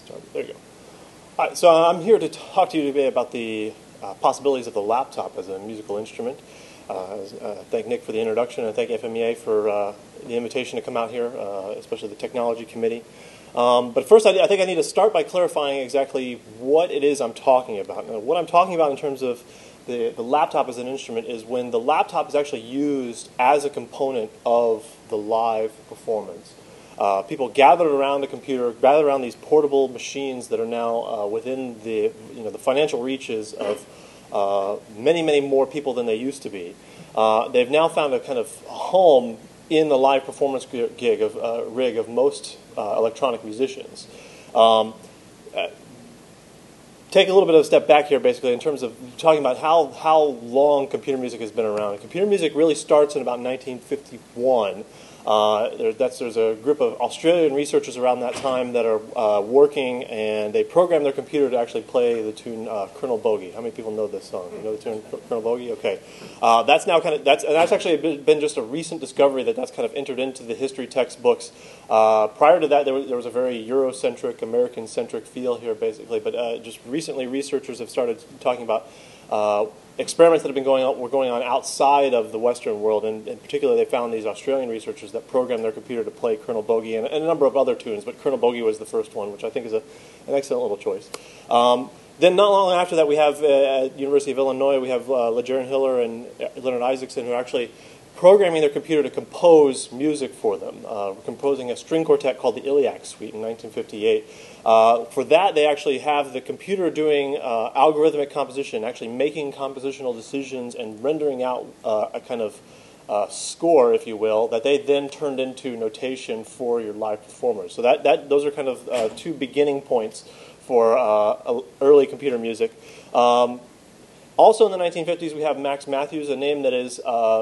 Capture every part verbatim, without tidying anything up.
Start. There you go. All right, so I'm here to talk to you today about the uh, possibilities of the laptop as a musical instrument. Uh, uh, thank Nick for the introduction, and thank F M E A for uh, the invitation to come out here, uh, especially the technology committee. Um, but first, I, I think I need to start by clarifying exactly what it is I'm talking about. Now, what I'm talking about in terms of the, the laptop as an instrument is when the laptop is actually used as a component of the live performance. Uh, people gathered around the computer, gathered around these portable machines that are now uh, within the, you know, the financial reaches of uh, many, many more people than they used to be. Uh, they've now found a kind of home in the live performance gig of uh, rig of most uh, electronic musicians. Um, uh, take a little bit of a step back here, basically, in terms of talking about how how long computer music has been around. And computer music really starts in about nineteen fifty-one. Uh, there, that's, there's a group of Australian researchers around that time that are uh, working, and they program their computer to actually play the tune uh, Colonel Bogey. How many people know this song? You know the tune Colonel Bogey? Okay. Uh, that's now kind of that's and that's actually been just a recent discovery that that's kind of entered into the history textbooks. Uh, prior to that, there was, there was a very Eurocentric, American-centric feel here, basically. But uh, just recently, researchers have started talking about Uh, experiments that have been going on were going on outside of the Western world, and in particular, they found these Australian researchers that programmed their computer to play Colonel Bogey and, and a number of other tunes, but Colonel Bogey was the first one, which I think is a, an excellent little choice. Um, then not long after that, we have uh, at University of Illinois, we have uh, LeJaron Hiller and Leonard Isaacson, who are actually programming their computer to compose music for them, uh, composing a string quartet called the Iliac Suite in nineteen fifty-eight. Uh, for that, they actually have the computer doing uh, algorithmic composition, actually making compositional decisions and rendering out uh, a kind of uh, score, if you will, that they then turned into notation for your live performers. So that, that those are kind of uh, two beginning points for uh, early computer music. Um, also in the nineteen fifties, we have Max Mathews, a name that is uh,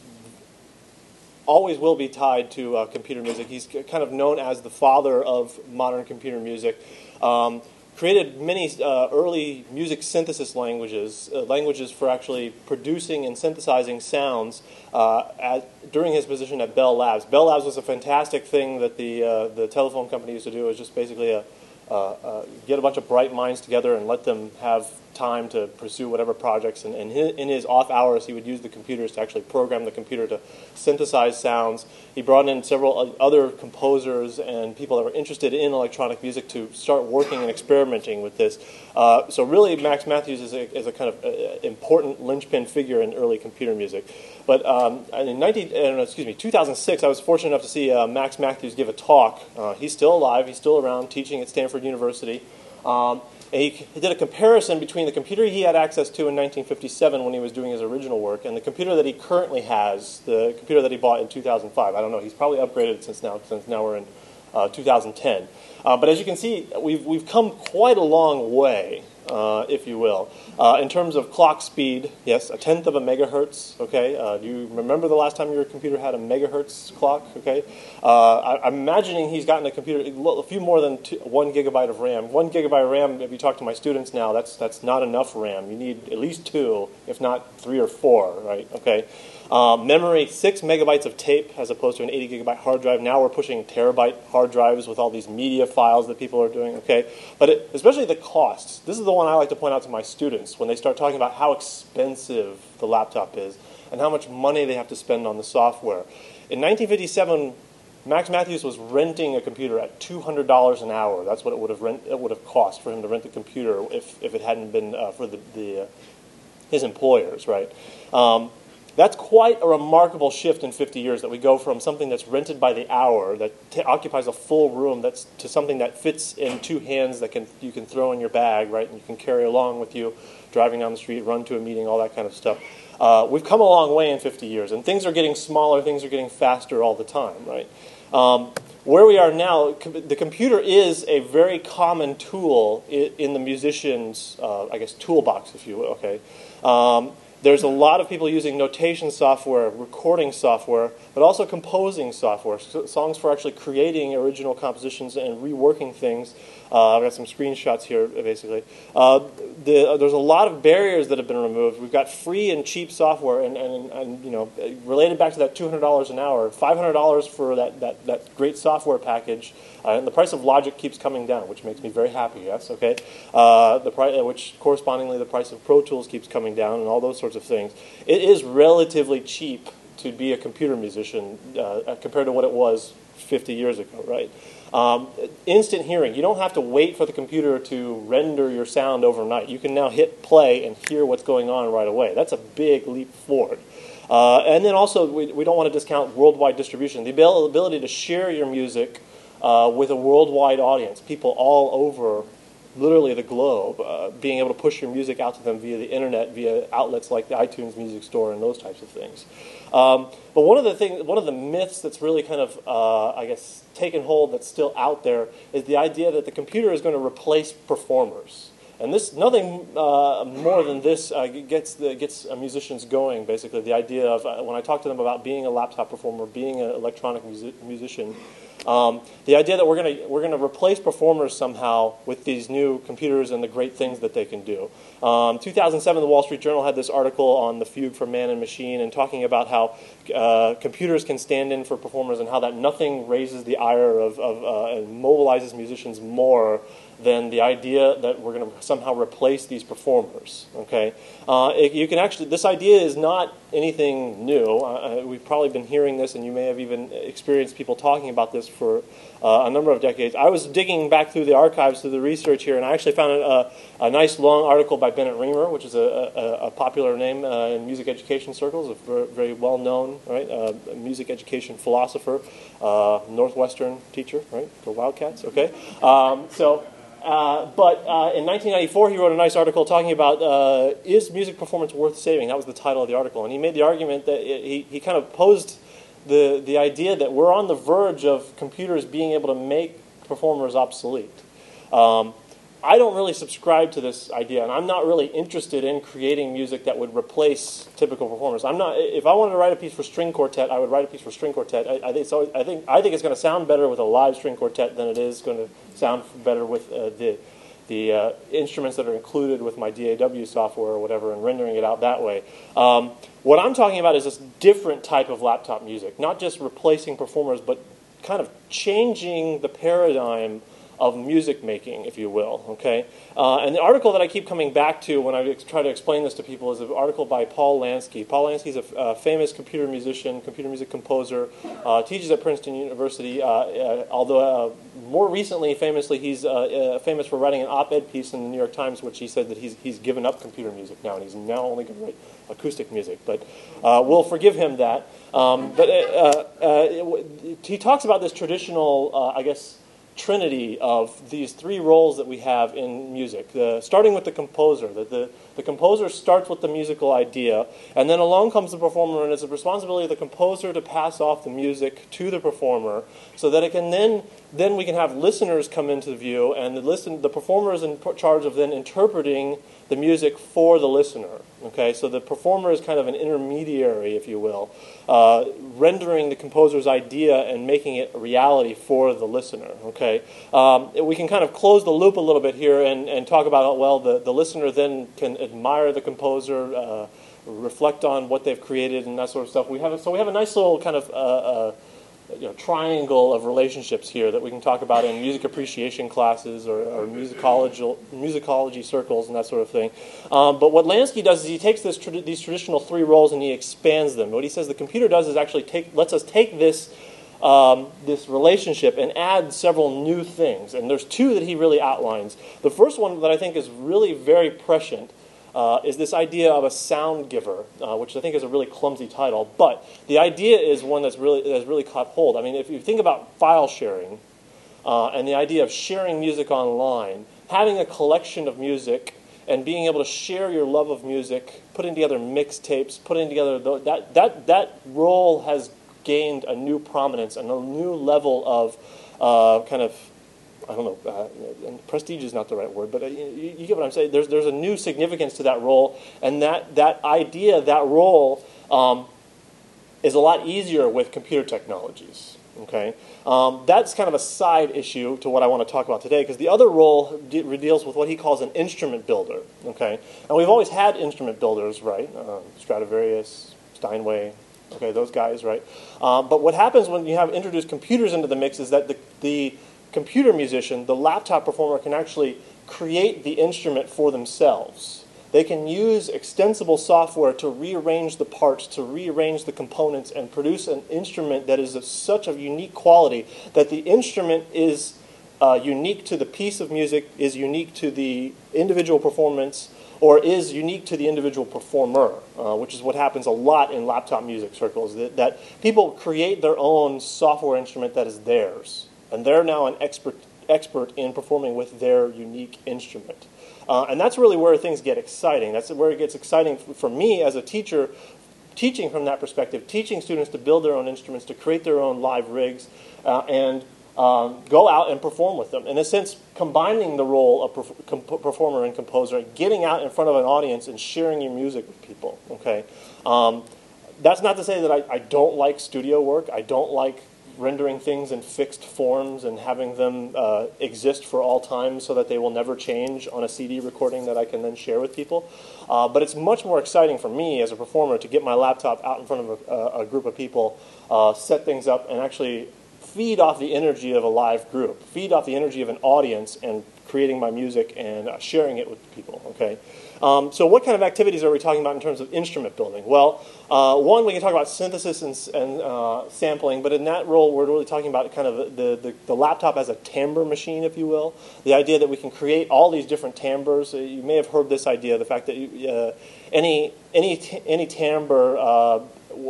always will be tied to uh, computer music. He's kind of known as the father of modern computer music. Um, created many uh, early music synthesis languages, uh, languages for actually producing and synthesizing sounds uh, at, during his position at Bell Labs. Bell Labs was a fantastic thing that the, uh, the telephone company used to do. It was just basically a, uh, uh, get a bunch of bright minds together and let them have time to pursue whatever projects, and, and in his off hours he would use the computers to actually program the computer to synthesize sounds. He brought in several other composers and people that were interested in electronic music to start working and experimenting with this. Uh, so really Max Mathews is a, is a kind of uh, important linchpin figure in early computer music. But um, in nineteen, uh, excuse me, two thousand six, I was fortunate enough to see uh, Max Mathews give a talk. Uh, he's still alive, he's still around, teaching at Stanford University. Um, And he, he did a comparison between the computer he had access to in nineteen fifty-seven when he was doing his original work and the computer that he currently has, the computer that he bought in two thousand five. I don't know, he's probably upgraded since now, since now we're in uh, two thousand ten. Uh, but as you can see, we've, we've come quite a long way, uh, if you will, uh, in terms of clock speed. Yes, a tenth of a megahertz, okay? Uh, do you remember the last time your computer had a megahertz clock, okay? Uh, I, I'm imagining he's gotten a computer, a few more than two, one gigabyte of RAM. One gigabyte of RAM, if you talk to my students now, that's, that's not enough RAM. You need at least two, if not three or four, right, okay? Uh, memory, six megabytes of tape as opposed to an eighty gigabyte hard drive. Now we're pushing terabyte hard drives with all these media files that people are doing, okay? But it, especially the costs. This is the one I like to point out to my students when they start talking about how expensive the laptop is and how much money they have to spend on the software. In nineteen fifty-seven, Max Mathews was renting a computer at two hundred dollars an hour. That's what it would have rent, it would have cost for him to rent the computer if, if it hadn't been uh, for the, the uh, his employers, right? Um, That's quite a remarkable shift in fifty years, that we go from something that's rented by the hour, that t occupies a full room, that's to something that fits in two hands that can you can throw in your bag, right, and you can carry along with you, driving down the street, run to a meeting, all that kind of stuff. Uh, we've come a long way in fifty years, and things are getting smaller, things are getting faster all the time, right? Um, where we are now, the computer is a very common tool in, in the musician's, uh, I guess, toolbox, if you will, okay? Um, There's a lot of people using notation software, recording software, but also composing software, so songs for actually creating original compositions and reworking things. Uh, I've got some screenshots here, basically. Uh, the, there's a lot of barriers that have been removed. We've got free and cheap software, and, and, and you know, related back to that two hundred dollars an hour, five hundred dollars for that, that, that great software package Uh, and the price of Logic keeps coming down, which makes me very happy, yes, okay? Uh, the pri- which correspondingly the price of Pro Tools keeps coming down and all those sorts of things. It is relatively cheap to be a computer musician uh, compared to what it was fifty years ago, right? Um, instant hearing. You don't have to wait for the computer to render your sound overnight. You can now hit play and hear what's going on right away. That's a big leap forward. Uh, and then also, we, we don't want to discount worldwide distribution. The ability to share your music uh, with a worldwide audience, people all over literally the globe, uh, being able to push your music out to them via the internet, via outlets like the iTunes Music Store and those types of things. Um, but one of the things, one of the myths that's really kind of, uh, I guess, taken hold that's still out there is the idea that the computer is going to replace performers. And this, nothing uh, more than this uh, gets the, gets uh, musicians going. Basically, the idea of uh, when I talk to them about being a laptop performer, being an electronic music, musician, um, the idea that we're going to we're going to replace performers somehow with these new computers and the great things that they can do. Um, two thousand seven, the Wall Street Journal had this article on the fugue for man and machine, and talking about how uh, computers can stand in for performers, and how that nothing raises the ire of, of uh, and mobilizes musicians more than the idea that we're going to somehow replace these performers. Okay, uh, it, you can actually. This idea is not anything new. Uh, we've probably been hearing this, and you may have even experienced people talking about this for uh, a number of decades. I was digging back through the archives, through the research here, and I actually found a, a nice long article by Bennett Reamer, which is a, a, a popular name uh, in music education circles, a very, very well-known, right, uh, music education philosopher, uh, Northwestern teacher, right, for Wildcats. Okay, um, so. Uh, but uh, in nineteen ninety-four, he wrote a nice article talking about uh, is music performance worth saving? That was the title of the article, and he made the argument that it, he he kind of posed the the idea that we're on the verge of computers being able to make performers obsolete. Um, I don't really subscribe to this idea, and I'm not really interested in creating music that would replace typical performers. I'm not. If I wanted to write a piece for string quartet, I would write a piece for string quartet. I, I think so. I think I think it's going to sound better with a live string quartet than it is going to sound better with uh, the the uh, instruments that are included with my D A W software or whatever, and rendering it out that way. Um, what I'm talking about is this different type of laptop music, not just replacing performers, but kind of changing the paradigm of music making, if you will, okay? Uh, and the article that I keep coming back to when I try to explain this to people is an article by Paul Lansky. Paul Lansky is a uh, famous computer musician, computer music composer, uh, teaches at Princeton University, uh, uh, although uh, more recently, famously, he's uh, uh, famous for writing an op-ed piece in the New York Times, which he said that he's, he's given up computer music now, and he's now only going to write acoustic music. But uh, we'll forgive him that. Um, but uh, uh, it, he talks about this traditional, uh, I guess, trinity of these three roles that we have in music, the, starting with the composer. The, the, the composer starts with the musical idea, and then along comes the performer, and it's the responsibility of the composer to pass off the music to the performer so that it can then, then we can have listeners come into view, and the, listen, the performer is in charge of then interpreting the music for the listener. Okay, so the performer is kind of an intermediary, if you will, uh, rendering the composer's idea and making it a reality for the listener. Okay, um, we can kind of close the loop a little bit here and, and talk about, well, the, the listener then can admire the composer, uh, reflect on what they've created and that sort of stuff. We have so we have a nice little kind of uh, uh, you know, triangle of relationships here that we can talk about in music appreciation classes or, or musicology, musicology circles and that sort of thing. Um, but what Lansky does is he takes this tra- these traditional three roles and he expands them. What he says the computer does is actually take lets us take this um, this relationship and add several new things. And there's two that he really outlines. The first one that I think is really very prescient Uh, is this idea of a sound giver, uh, which I think is a really clumsy title, but the idea is one that's really that's really caught hold. I mean, if you think about file sharing uh, and the idea of sharing music online, having a collection of music and being able to share your love of music, putting together mixtapes, putting together th- that that that role has gained a new prominence and a new level of uh, kind of. I don't know, uh, prestige is not the right word, but uh, you, you get what I'm saying. There's there's a new significance to that role, and that, that idea, that role, um, is a lot easier with computer technologies. Okay, um, that's kind of a side issue to what I want to talk about today, because the other role de- deals with what he calls an instrument builder. Okay, and we've always had instrument builders, right? Uh, Stradivarius, Steinway. Okay, those guys, right? Um, but what happens when you have introduced computers into the mix is that the the computer musician, the laptop performer can actually create the instrument for themselves. They can use extensible software to rearrange the parts, to rearrange the components, and produce an instrument that is of such a unique quality that the instrument is uh, unique to the piece of music, is unique to the individual performance, or is unique to the individual performer, uh, which is what happens a lot in laptop music circles, that, that people create their own software instrument that is theirs, and they're now an expert, expert in performing with their unique instrument. Uh, and that's really where things get exciting. That's where it gets exciting for me as a teacher, teaching from that perspective, teaching students to build their own instruments, to create their own live rigs, uh, and um, go out and perform with them. In a sense, combining the role of perf performer and composer, getting out in front of an audience and sharing your music with people. Okay, um, that's not to say that I, I don't like studio work. I don't like rendering things in fixed forms and having them uh, exist for all time so that they will never change on a C D recording that I can then share with people. Uh, but it's much more exciting for me as a performer to get my laptop out in front of a, a group of people, uh, set things up, and actually feed off the energy of a live group, feed off the energy of an audience, and creating my music and uh, sharing it with people. Okay. Um, so what kind of activities are we talking about in terms of instrument building? Well, uh, one, we can talk about synthesis and, and uh, sampling, but in that role, we're really talking about kind of the, the, the laptop as a timbre machine, if you will. The idea that we can create all these different timbres. Uh, you may have heard this idea, the fact that you, uh, any, any, any timbre, uh,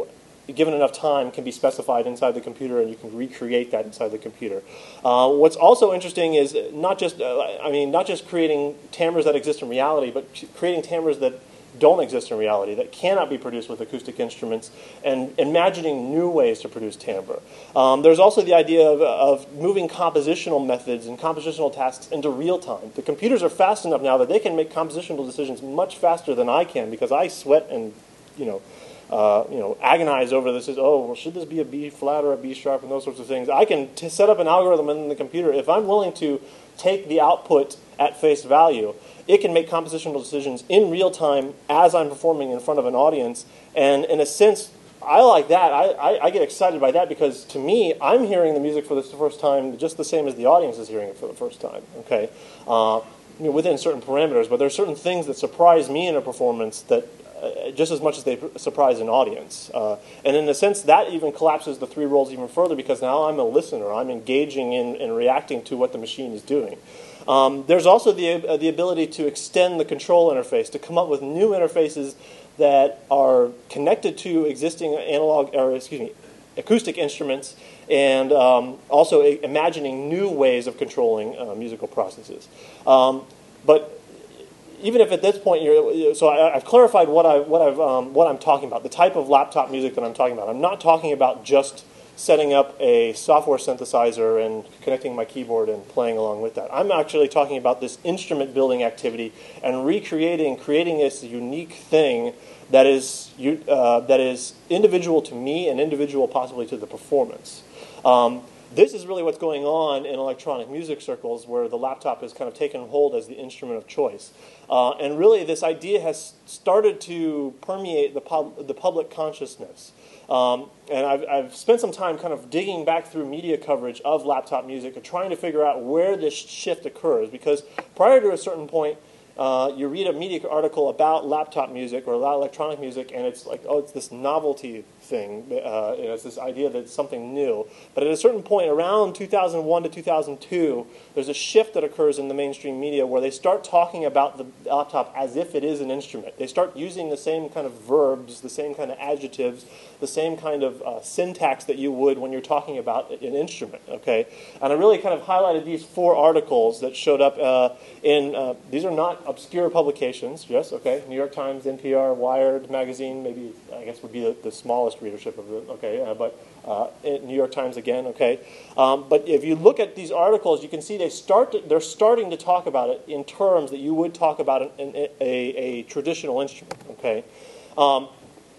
given enough time, can be specified inside the computer, and you can recreate that inside the computer. Uh, what's also interesting is not just, uh, I mean, not just creating timbres that exist in reality, but creating timbres that don't exist in reality, that cannot be produced with acoustic instruments, and imagining new ways to produce timbre. Um, there's also the idea of, of moving compositional methods and compositional tasks into real time. The computers are fast enough now that they can make compositional decisions much faster than I can, because I sweat and, you know, Uh, you know, agonize over this. Is, oh, well, should this be a B flat or a B sharp and those sorts of things. I can t set up an algorithm in the computer. If I'm willing to take the output at face value, it can make compositional decisions in real time as I'm performing in front of an audience. And in a sense, I like that. I, I, I get excited by that, because to me, I'm hearing the music for the first time just the same as the audience is hearing it for the first time. Okay, uh, you know, within certain parameters, but there are certain things that surprise me in a performance that Uh, just as much as they surprise an audience. Uh, and in a sense, that even collapses the three roles even further, because now I'm a listener. I'm engaging in and reacting to what the machine is doing. Um, there's also the, uh, the ability to extend the control interface, to come up with new interfaces that are connected to existing analog, or excuse me, acoustic instruments, and um, also imagining new ways of controlling uh, musical processes. Um, but even if at this point you're, so I, I've clarified what I what I've um, what I'm talking about, the type of laptop music that I'm talking about. I'm not talking about just setting up a software synthesizer and connecting my keyboard and playing along with that. I'm actually talking about this instrument building activity and recreating, creating this unique thing that is uh, that is individual to me and individual possibly to the performance. Um, This is really what's going on in electronic music circles, where the laptop has kind of taken hold as the instrument of choice. Uh, and really, this idea has started to permeate the, pub the public consciousness. Um, and I've, I've spent some time kind of digging back through media coverage of laptop music and trying to figure out where this shift occurs. Because prior to a certain point, Uh, you read a media article about laptop music or about electronic music, and it's like, oh, it's this novelty thing. Uh, you know, it's this idea that it's something new. But at a certain point, around two thousand one to two thousand two, there's a shift that occurs in the mainstream media where they start talking about the laptop as if it is an instrument. They start using the same kind of verbs, the same kind of adjectives, the same kind of uh, syntax that you would when you're talking about an instrument. Okay, and I really kind of highlighted these four articles that showed up uh, in. Uh, these are not obscure publications, yes, okay. New York Times, N P R, Wired magazine, maybe I guess would be the, the smallest readership of it, okay. Uh, but uh, New York Times again, okay. Um, but if you look at these articles, you can see they start. To, they're starting to talk about it in terms that you would talk about an, an, a, a traditional instrument, okay. Um,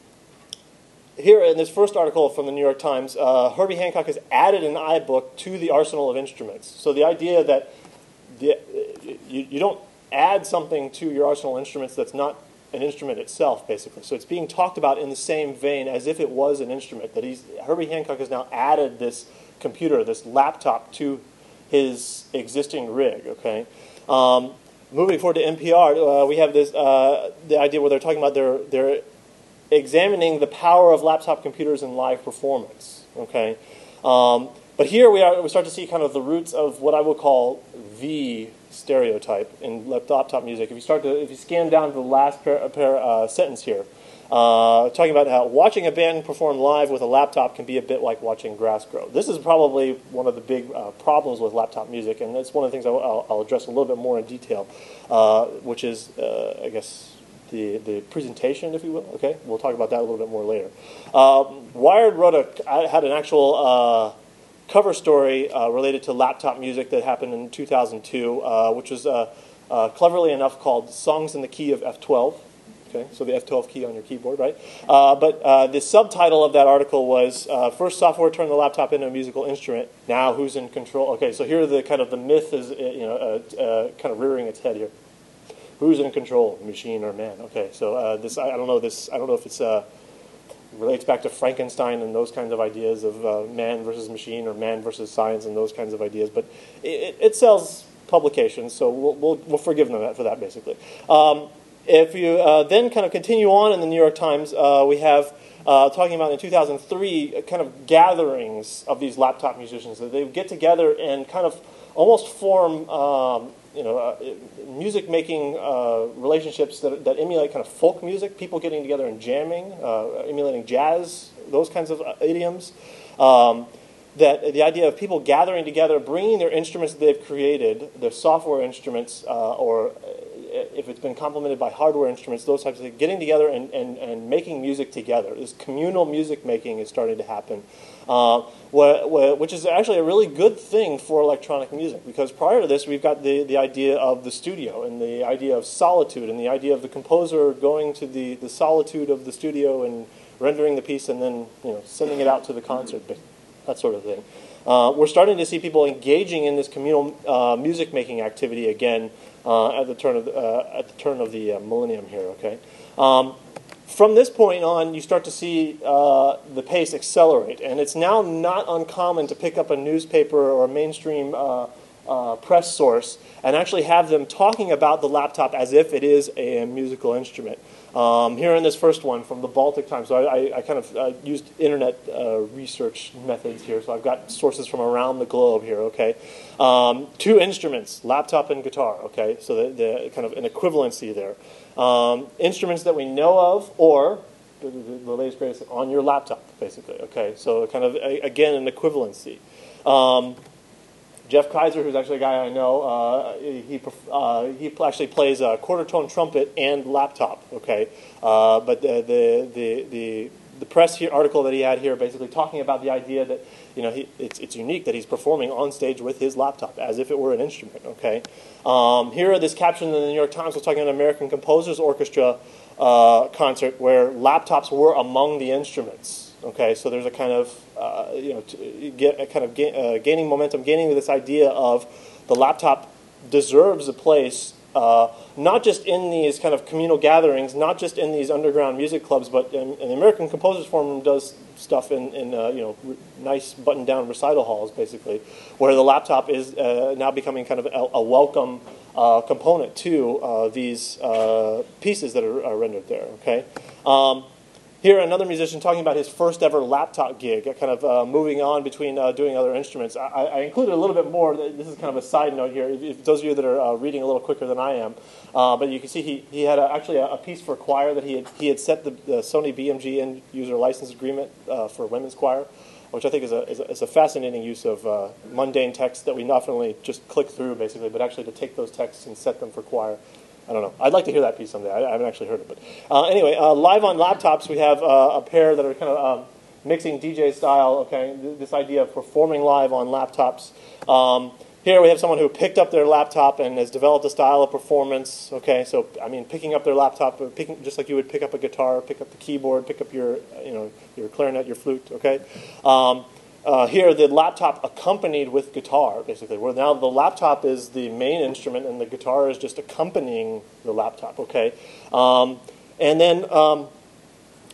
Here in this first article from the New York Times, uh, Herbie Hancock has added an iBook to the arsenal of instruments. So the idea that the, you, you don't add something to your arsenal of instruments that's not an instrument itself, basically. So it's being talked about in the same vein as if it was an instrument. That he's Herbie Hancock has now added this computer, this laptop, to his existing rig. Okay, um, moving forward to N P R, uh, we have this uh, the idea where they're talking about their their examining the power of laptop computers in live performance. Okay, um, but here we are. We start to see kind of the roots of what I would call the stereotype in laptop music. If you start to, if you scan down to the last pair, pair, uh, sentence here, uh, talking about how watching a band perform live with a laptop can be a bit like watching grass grow. This is probably one of the big uh, problems with laptop music, and it's one of the things I'll, I'll, I'll address a little bit more in detail, uh, which is, uh, I guess, the, the presentation, if you will. Okay, we'll talk about that a little bit more later. Um, Wired wrote a, had an actual uh, cover story uh, related to laptop music that happened in two thousand two, uh, which was uh, uh, cleverly enough called "Songs in the Key of F twelve." Okay, so the F twelve key on your keyboard, right? Uh, but uh, the subtitle of that article was uh, "First software turned the laptop into a musical instrument. Now who's in control?" Okay, so here the kind of the myth is, you know, uh, uh, kind of rearing its head here. Who's in control, machine or man? Okay, so uh, this I, I don't know this I don't know if it's uh, relates back to Frankenstein and those kinds of ideas of uh, man versus machine or man versus science and those kinds of ideas. But it, it sells publications, so we'll, we'll, we'll forgive them for that, basically. Um, if you uh, then kind of continue on in the New York Times, uh, we have uh, talking about in two thousand three kind of gatherings of these laptop musicians. So they get together and kind of almost form um, you know, uh, music-making uh, relationships that, that emulate kind of folk music, people getting together and jamming, uh, emulating jazz, those kinds of idioms. Um, that the idea of people gathering together, bringing their instruments that they've created, their software instruments, uh, or if it's been complemented by hardware instruments, those types of things, getting together and, and, and making music together. This communal music making is starting to happen, uh, which is actually a really good thing for electronic music, because prior to this we've got the, the idea of the studio and the idea of solitude and the idea of the composer going to the, the solitude of the studio and rendering the piece and then, you know, sending it out to the concert, that sort of thing. Uh, we're starting to see people engaging in this communal uh, music making activity again uh, at the turn of the, uh, at the turn of the uh, millennium here. Okay, um, from this point on, you start to see uh, the pace accelerate, and it's now not uncommon to pick up a newspaper or a mainstream uh, uh, press source and actually have them talking about the laptop as if it is a musical instrument. Um, here in this first one from the Baltic Times, so I, I, I kind of uh, used internet uh, research methods here, so I've got sources from around the globe here, okay? Um, two instruments, laptop and guitar, okay? So the, the kind of an equivalency there. Um, instruments that we know of, or the, the, the latest greatest on your laptop, basically, okay? So kind of, a, again, an equivalency. Um, Jeff Kaiser, who's actually a guy I know, uh, he uh, he actually plays a quarter tone trumpet and laptop. Okay, uh, but the the the the, the press here, article that he had here, basically talking about the idea that, you know, he, it's it's unique that he's performing on stage with his laptop as if it were an instrument. Okay, um, here this caption in the New York Times was talking about an American Composers Orchestra uh, concert where laptops were among the instruments. Okay, so there's a kind of, uh, you know, to get a kind of ga uh, gaining momentum, gaining this idea of the laptop deserves a place, uh, not just in these kind of communal gatherings, not just in these underground music clubs, but in, in the American Composers Forum does stuff in, in uh, you know, nice button-down recital halls, basically, where the laptop is uh, now becoming kind of a, a welcome uh, component to uh, these uh, pieces that are, are rendered there. Okay. Um, Here, another musician talking about his first ever laptop gig, kind of uh, moving on between uh, doing other instruments. I, I included a little bit more. This is kind of a side note here, if, if those of you that are uh, reading a little quicker than I am. Uh, but you can see he, he had a, actually a, a piece for choir that he had, he had set the, the Sony B M G end user license agreement uh, for women's choir, which I think is a, is a, is a fascinating use of uh, mundane text that we not only just click through, basically, but actually to take those texts and set them for choir. I don't know. I'd like to hear that piece someday. I, I haven't actually heard it. But uh, anyway, uh, live on laptops, we have uh, a pair that are kind of um, mixing D J style, okay, this idea of performing live on laptops. Um, here we have someone who picked up their laptop and has developed a style of performance, okay, so, I mean, picking up their laptop, picking, just like you would pick up a guitar, pick up the keyboard, pick up your, you know, your clarinet, your flute, okay. Um, Uh, here, the laptop accompanied with guitar, basically, where now the laptop is the main instrument and the guitar is just accompanying the laptop, okay? Um, and then um,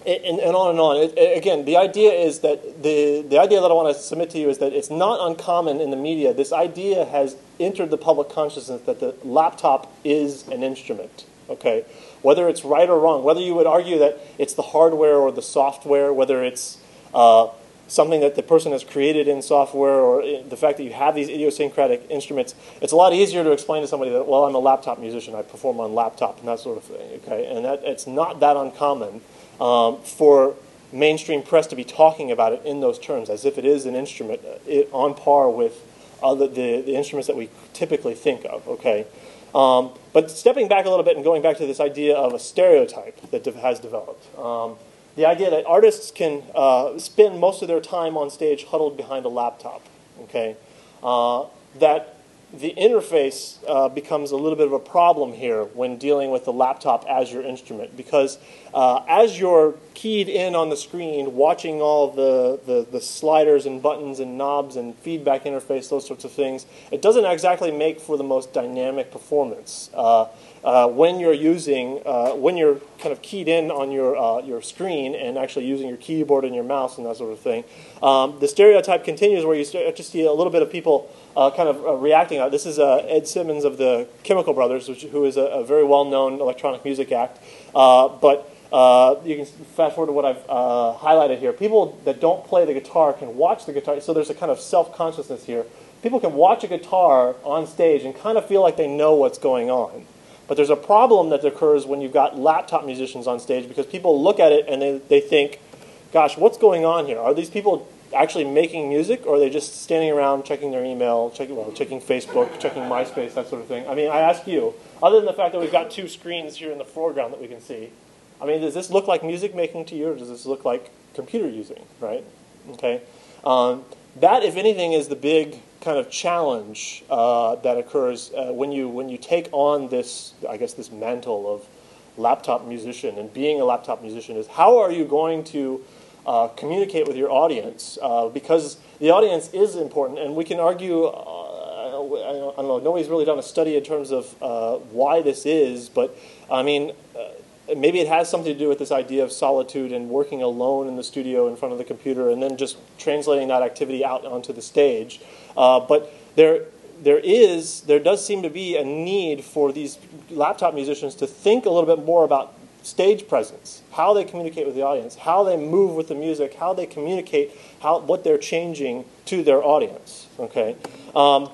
and, and on and on. It, it, again, the idea is that the the idea that I want to submit to you is that it's not uncommon in the media. This idea has entered the public consciousness that the laptop is an instrument. Okay, whether it's right or wrong, whether you would argue that it's the hardware or the software, whether it's uh, something that the person has created in software, or the fact that you have these idiosyncratic instruments, it's a lot easier to explain to somebody that, well, I'm a laptop musician, I perform on laptop and that sort of thing. Okay, and that it's not that uncommon um, for mainstream press to be talking about it in those terms, as if it is an instrument it, on par with other the, the instruments that we typically think of. Okay. Um, but stepping back a little bit and going back to this idea of a stereotype that de- has developed. Um, the idea that artists can uh, spend most of their time on stage huddled behind a laptop. Okay? Uh, that the interface uh, becomes a little bit of a problem here when dealing with the laptop as your instrument, because uh, as you're keyed in on the screen, watching all the, the, the sliders and buttons and knobs and feedback interface, those sorts of things, it doesn't exactly make for the most dynamic performance. Uh, uh, when you're using, uh, when you're kind of keyed in on your, uh, your screen and actually using your keyboard and your mouse and that sort of thing, um, the stereotype continues where you start to see a little bit of people Uh, kind of uh, reacting out. This is uh, Ed Simmons of the Chemical Brothers, which, who is a, a very well-known electronic music act. Uh, but uh, you can fast forward to what I've uh, highlighted here. People that don't play the guitar can watch the guitar. So there's a kind of self-consciousness here. People can watch a guitar on stage and kind of feel like they know what's going on. But there's a problem that occurs when you've got laptop musicians on stage, because people look at it and they, they think, gosh, what's going on here? Are these people actually making music, or are they just standing around checking their email, checking, well, checking Facebook, checking MySpace, that sort of thing? I mean, I ask you, other than the fact that we've got two screens here in the foreground that we can see, I mean, does this look like music making to you, or does this look like computer using, right? Okay. Um, that, if anything, is the big kind of challenge uh, that occurs uh, when you when you take on this, I guess, this mantle of laptop musician and being a laptop musician. Is how are you going to Uh, communicate with your audience, uh, because the audience is important, and we can argue, uh, I, don't, I don't know, nobody's really done a study in terms of uh, why this is, but I mean, uh, maybe it has something to do with this idea of solitude and working alone in the studio in front of the computer and then just translating that activity out onto the stage. Uh, but there, there is, there does seem to be a need for these laptop musicians to think a little bit more about stage presence, how they communicate with the audience, how they move with the music, how they communicate, how what they're changing to their audience. Okay, um,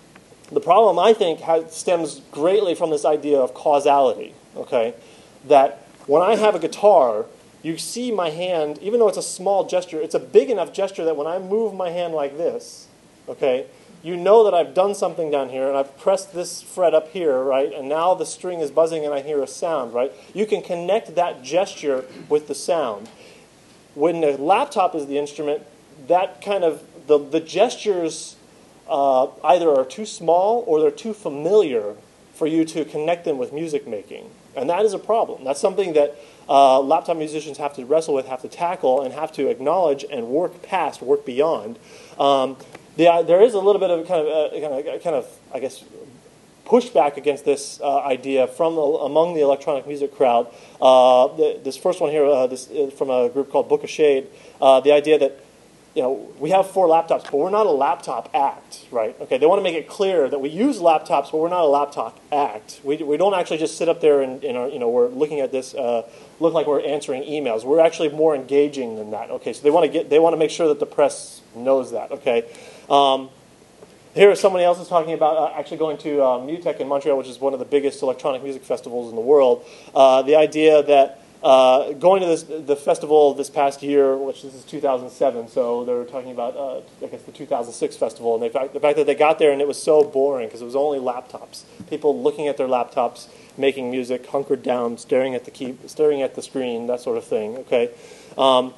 the problem, I think, has, stems greatly from this idea of causality. Okay, that when I have a guitar, you see my hand, even though it's a small gesture, it's a big enough gesture that when I move my hand like this, okay, you know that I've done something down here, and I've pressed this fret up here, right? And now the string is buzzing and I hear a sound, right? You can connect that gesture with the sound. When the laptop is the instrument, that kind of, the, the gestures uh, either are too small or they're too familiar for you to connect them with music making. And that is a problem. That's something that uh, laptop musicians have to wrestle with, have to tackle, and have to acknowledge and work past, work beyond. Um, The, there is a little bit of kind of, uh, kind of, kind of, I guess, pushback against this uh, idea from the, among the electronic music crowd. Uh, the, this first one here, uh, this uh, from a group called Book of Shade. Uh, the idea that, you know, we have four laptops, but we're not a laptop act, right? Okay, they want to make it clear that we use laptops, but we're not a laptop act. We we don't actually just sit up there and, you know, you know, we're looking at this, uh, look like we're answering emails. We're actually more engaging than that. Okay, so they want to get, they want to make sure that the press knows that. Okay. Um, here, somebody else is talking about uh, actually going to uh, MUTEC in Montreal, which is one of the biggest electronic music festivals in the world. Uh, the idea that uh, going to this, the festival this past year, which this is two thousand seven, so they were talking about, uh, I guess, the two thousand six festival, and they, the fact that they got there and it was so boring because it was only laptops. People looking at their laptops, making music, hunkered down, staring at the key, staring at the screen, that sort of thing. Okay. Um,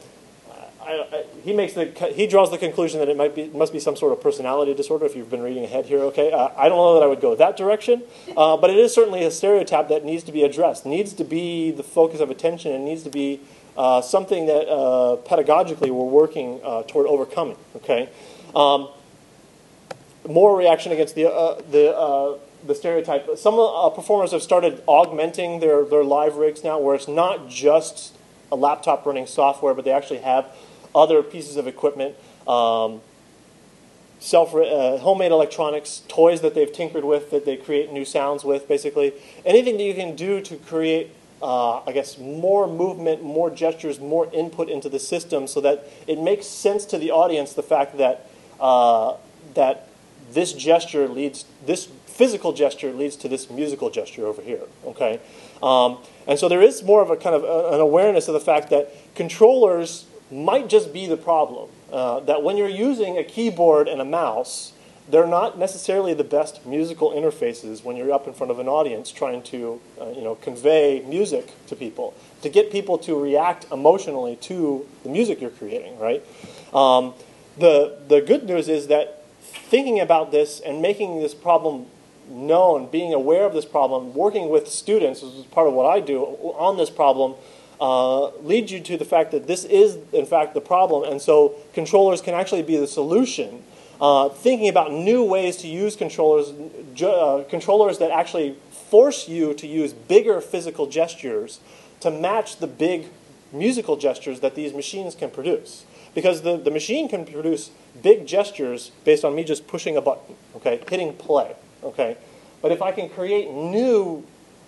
I, I, he makes the he draws the conclusion that it might be must be some sort of personality disorder. If you've been reading ahead here, okay, uh, I don't know that I would go that direction, uh, but it is certainly a stereotype that needs to be addressed, needs to be the focus of attention, and needs to be uh, something that uh, pedagogically we're working uh, toward overcoming. Okay, um, more reaction against the uh, the uh, the stereotype. Some uh, performers have started augmenting their their live rigs now, where it's not just a laptop running software, but they actually have other pieces of equipment, um, self uh, homemade electronics, toys that they've tinkered with that they create new sounds with. Basically, anything that you can do to create, uh, I guess, more movement, more gestures, more input into the system, so that it makes sense to the audience the fact that uh, that this gesture leads this. Physical gesture leads to this musical gesture over here, okay? Um, and so there is more of a kind of a, an awareness of the fact that controllers might just be the problem. Uh, that when you're using a keyboard and a mouse, they're not necessarily the best musical interfaces when you're up in front of an audience trying to uh, you know, convey music to people, to get people to react emotionally to the music you're creating, right? Um, the, the good news is that thinking about this and making this problem known, being aware of this problem, working with students, which is part of what I do on this problem, uh, leads you to the fact that this is, in fact, the problem, and so controllers can actually be the solution. Uh, thinking about new ways to use controllers, uh, controllers that actually force you to use bigger physical gestures to match the big musical gestures that these machines can produce. Because the, the machine can produce big gestures based on me just pushing a button, okay, hitting play. Okay, but if I can create new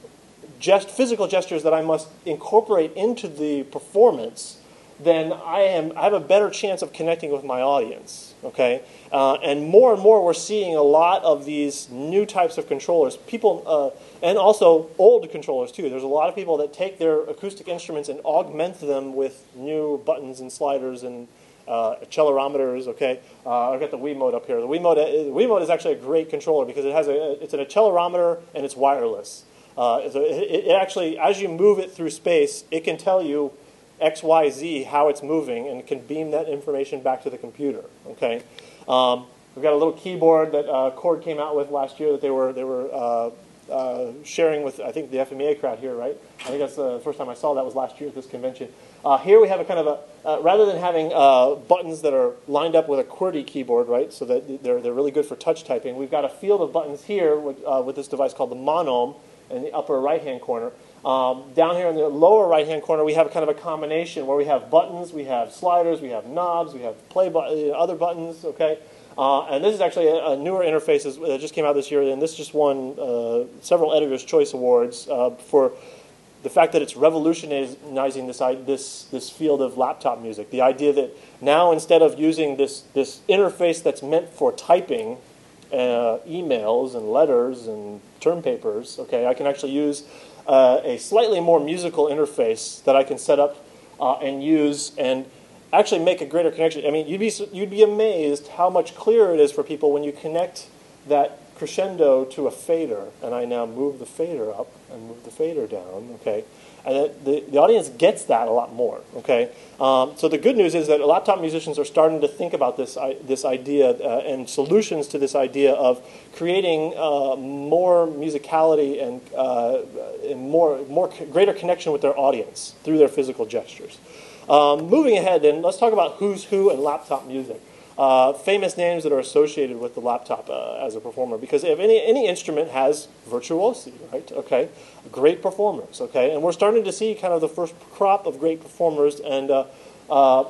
gest physical gestures that I must incorporate into the performance, then I am I have a better chance of connecting with my audience. Okay, uh, and more and more we're seeing a lot of these new types of controllers. People uh, and also old controllers too. There's a lot of people that take their acoustic instruments and augment them with new buttons and sliders and Uh, accelerometers, okay. Uh, I've got the Wiimote up here. The Wiimote, the Wiimote is actually a great controller because it has a, it's an accelerometer and it's wireless. Uh, so it, it actually, as you move it through space, it can tell you X, Y, Z how it's moving and can beam that information back to the computer, okay. Um, we've got a little keyboard that uh, Chord came out with last year that they were they were uh, uh, sharing with, I think, the F M E A crowd here, right? I think that's the first time I saw that was last year at this convention. Uh, here we have a kind of a, uh, rather than having uh, buttons that are lined up with a QWERTY keyboard, right, so that they're, they're really good for touch typing, we've got a field of buttons here with, uh, with this device called the Monome in the upper right-hand corner. Um, down here in the lower right-hand corner, we have kind of a combination where we have buttons, we have sliders, we have knobs, we have play button, other buttons, okay? Uh, and this is actually a, a newer interface that just came out this year, and this just won uh, several Editor's Choice Awards uh, for the fact that it's revolutionizing this, this, this field of laptop music. The idea that now instead of using this, this interface that's meant for typing uh, emails and letters and term papers, okay, I can actually use uh, a slightly more musical interface that I can set up uh, and use and actually make a greater connection. I mean, you'd be, you'd be amazed how much clearer it is for people when you connect that crescendo to a fader, and I now move the fader up and move the fader down, okay? And it, the, the audience gets that a lot more, okay? Um, so the good news is that laptop musicians are starting to think about this, I, this idea uh, and solutions to this idea of creating uh, more musicality and, uh, and more, more greater connection with their audience through their physical gestures. Um, moving ahead, then, let's talk about who's who in laptop music. Uh, famous names that are associated with the laptop uh, as a performer, because if any any instrument has virtuosi, right? Okay, great performers. Okay, and we're starting to see kind of the first crop of great performers and uh, uh,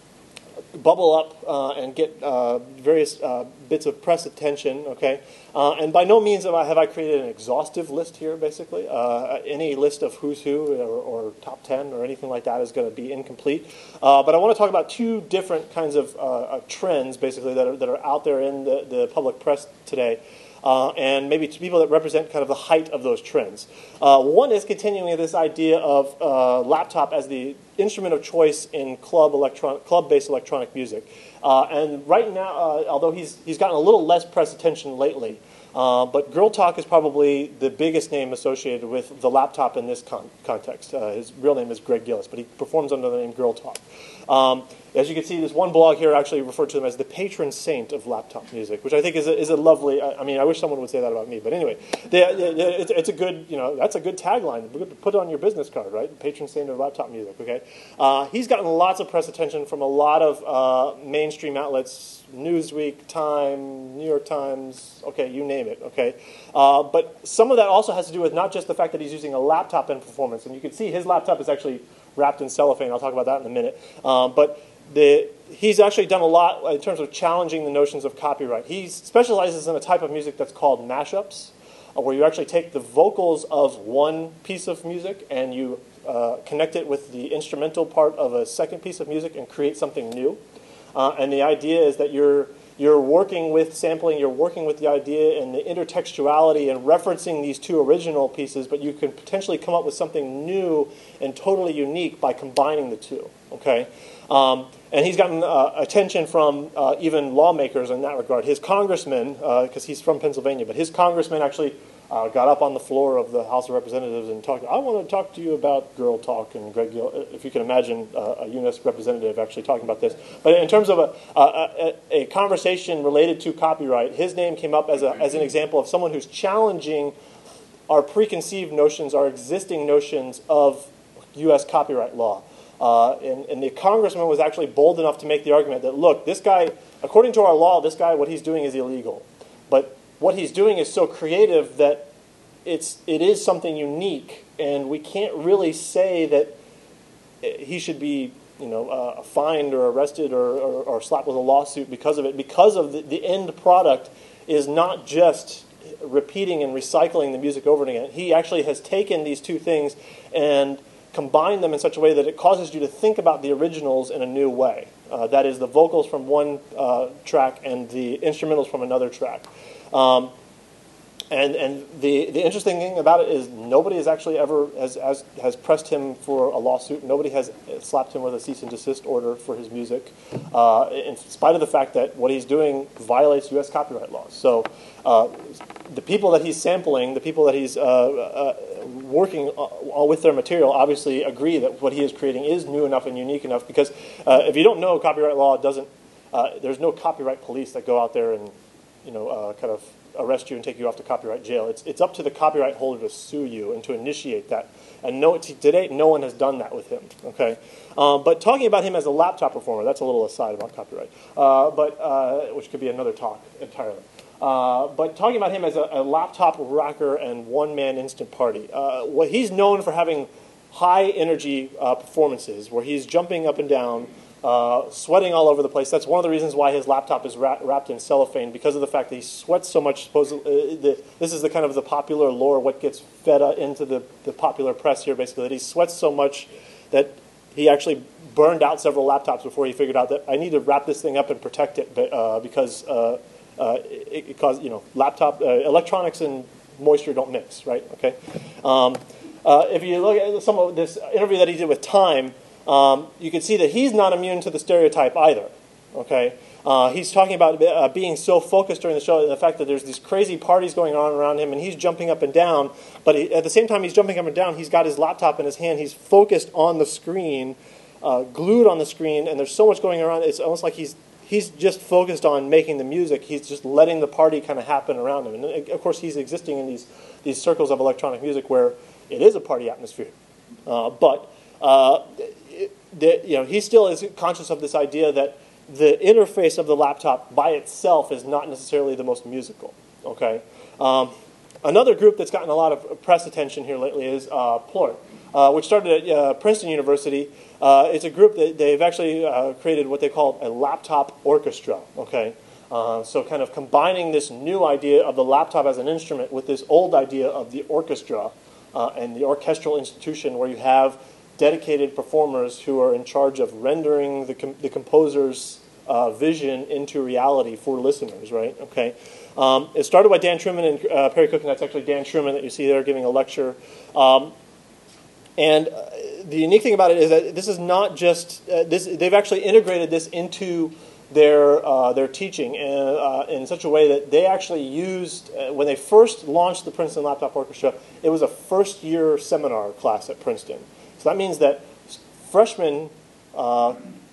bubble up uh, and get uh, various uh, bits of press attention. Okay, uh, and by no means have I, have I created an exhaustive list here. Basically, uh, any list of who's who or, or top ten or anything like that is going to be incomplete. Uh, but I want to talk about two different kinds of uh, uh, trends, basically, that are that are out there in the, the public press today. Uh, and maybe to people that represent kind of the height of those trends. Uh, one is continuing this idea of uh, laptop as the instrument of choice in club electron club-based electronic music. Uh, and right now, uh, although he's he's gotten a little less press attention lately, uh, but Girl Talk is probably the biggest name associated with the laptop in this con context. Uh, his real name is Greg Gillis, but he performs under the name Girl Talk. Um, as you can see, this one blog here actually referred to them as the patron saint of laptop music, which I think is a, is a lovely. I mean, I wish someone would say that about me. But anyway, they, they, it's, it's a good, you know, that's a good tagline. Put it on your business card, right? Patron saint of laptop music. Okay, uh, he's gotten lots of press attention from a lot of uh, mainstream outlets: Newsweek, Time, New York Times. Okay, you name it. Okay, uh, but some of that also has to do with not just the fact that he's using a laptop in performance, and you can see his laptop is actually wrapped in cellophane. I'll talk about that in a minute, um, but. The, he's actually done a lot in terms of challenging the notions of copyright. He specializes in a type of music that's called mashups, uh, where you actually take the vocals of one piece of music and you uh, connect it with the instrumental part of a second piece of music and create something new. Uh, and the idea is that you're you're working with sampling, you're working with the idea and the intertextuality and referencing these two original pieces, but you can potentially come up with something new and totally unique by combining the two. Okay. Um, and he's gotten uh, attention from uh, even lawmakers in that regard. His congressman, because uh, he's from Pennsylvania, but his congressman actually uh, got up on the floor of the House of Representatives and talked, I want to talk to you about girl talk. And Greg Gill, if you can imagine uh, a U S representative actually talking about this. But in terms of a, a, a conversation related to copyright, his name came up as, a, as an example of someone who's challenging our preconceived notions, our existing notions of U S copyright law. Uh, and, and the congressman was actually bold enough to make the argument that, look, this guy, according to our law, this guy, what he's doing is illegal. But what he's doing is so creative that it's, it is something unique, and we can't really say that he should be, you know, uh, fined or arrested or, or, or slapped with a lawsuit because of it, because of the, the end product is not just repeating and recycling the music over and again. He actually has taken these two things and combine them in such a way that it causes you to think about the originals in a new way. Uh, that is, the vocals from one uh, track and the instrumentals from another track. Um, and and the, the interesting thing about it is nobody has actually ever has, has, has pressed him for a lawsuit. Nobody has slapped him with a cease and desist order for his music, uh, in spite of the fact that what he's doing violates U S copyright laws. So uh, the people that he's sampling, the people that he's uh, uh, working with their material obviously agree that what he is creating is new enough and unique enough, because uh, if you don't know, copyright law doesn't, uh, there's no copyright police that go out there and, you know, uh, kind of arrest you and take you off to copyright jail. It's, it's up to the copyright holder to sue you and to initiate that. And no, to date, no one has done that with him. Okay, um, but talking about him as a laptop performer, that's a little aside about copyright, uh, but uh, which could be another talk entirely. Uh, but talking about him as a, a laptop rocker and one-man instant party, uh, what he's known for having high-energy uh, performances, where he's jumping up and down, uh, sweating all over the place. That's one of the reasons why his laptop is wra wrapped in cellophane, because of the fact that he sweats so much. Supposedly, uh, the, this is the kind of the popular lore, what gets fed uh, into the, the popular press here, basically, that he sweats so much that he actually burned out several laptops before he figured out that I need to wrap this thing up and protect it, but, uh, because uh, uh, it, it caused, you know, laptop, uh, electronics and moisture don't mix, right? Okay. Um, uh, if you look at some of this interview that he did with Time, Um, you can see that he's not immune to the stereotype either. Okay, uh, he's talking about uh, being so focused during the show, and the fact that there's these crazy parties going on around him, and he's jumping up and down. But he, at the same time he's jumping up and down, he's got his laptop in his hand. He's focused on the screen, uh, glued on the screen, and there's so much going around. It's almost like he's he's just focused on making the music. He's just letting the party kind of happen around him. And of course, he's existing in these these circles of electronic music where it is a party atmosphere, uh, but. Uh, The, you know, he still is conscious of this idea that the interface of the laptop by itself is not necessarily the most musical. Okay, um, another group that's gotten a lot of press attention here lately is uh, Plort, uh, which started at uh, Princeton University. Uh, it's a group that they've actually uh, created what they call a laptop orchestra. Okay, uh, so kind of combining this new idea of the laptop as an instrument with this old idea of the orchestra uh, and the orchestral institution, where you have dedicated performers who are in charge of rendering the, com the composer's uh, vision into reality for listeners, right? Okay. Um, it started by Dan Truman and uh, Perry Cook, and that's actually Dan Truman that you see there giving a lecture. Um, and uh, the unique thing about it is that this is not just, uh, this, they've actually integrated this into their, uh, their teaching in, uh, in such a way that they actually used, uh, when they first launched the Princeton Laptop Orchestra, it was a first-year seminar class at Princeton. So that means that freshmen uh,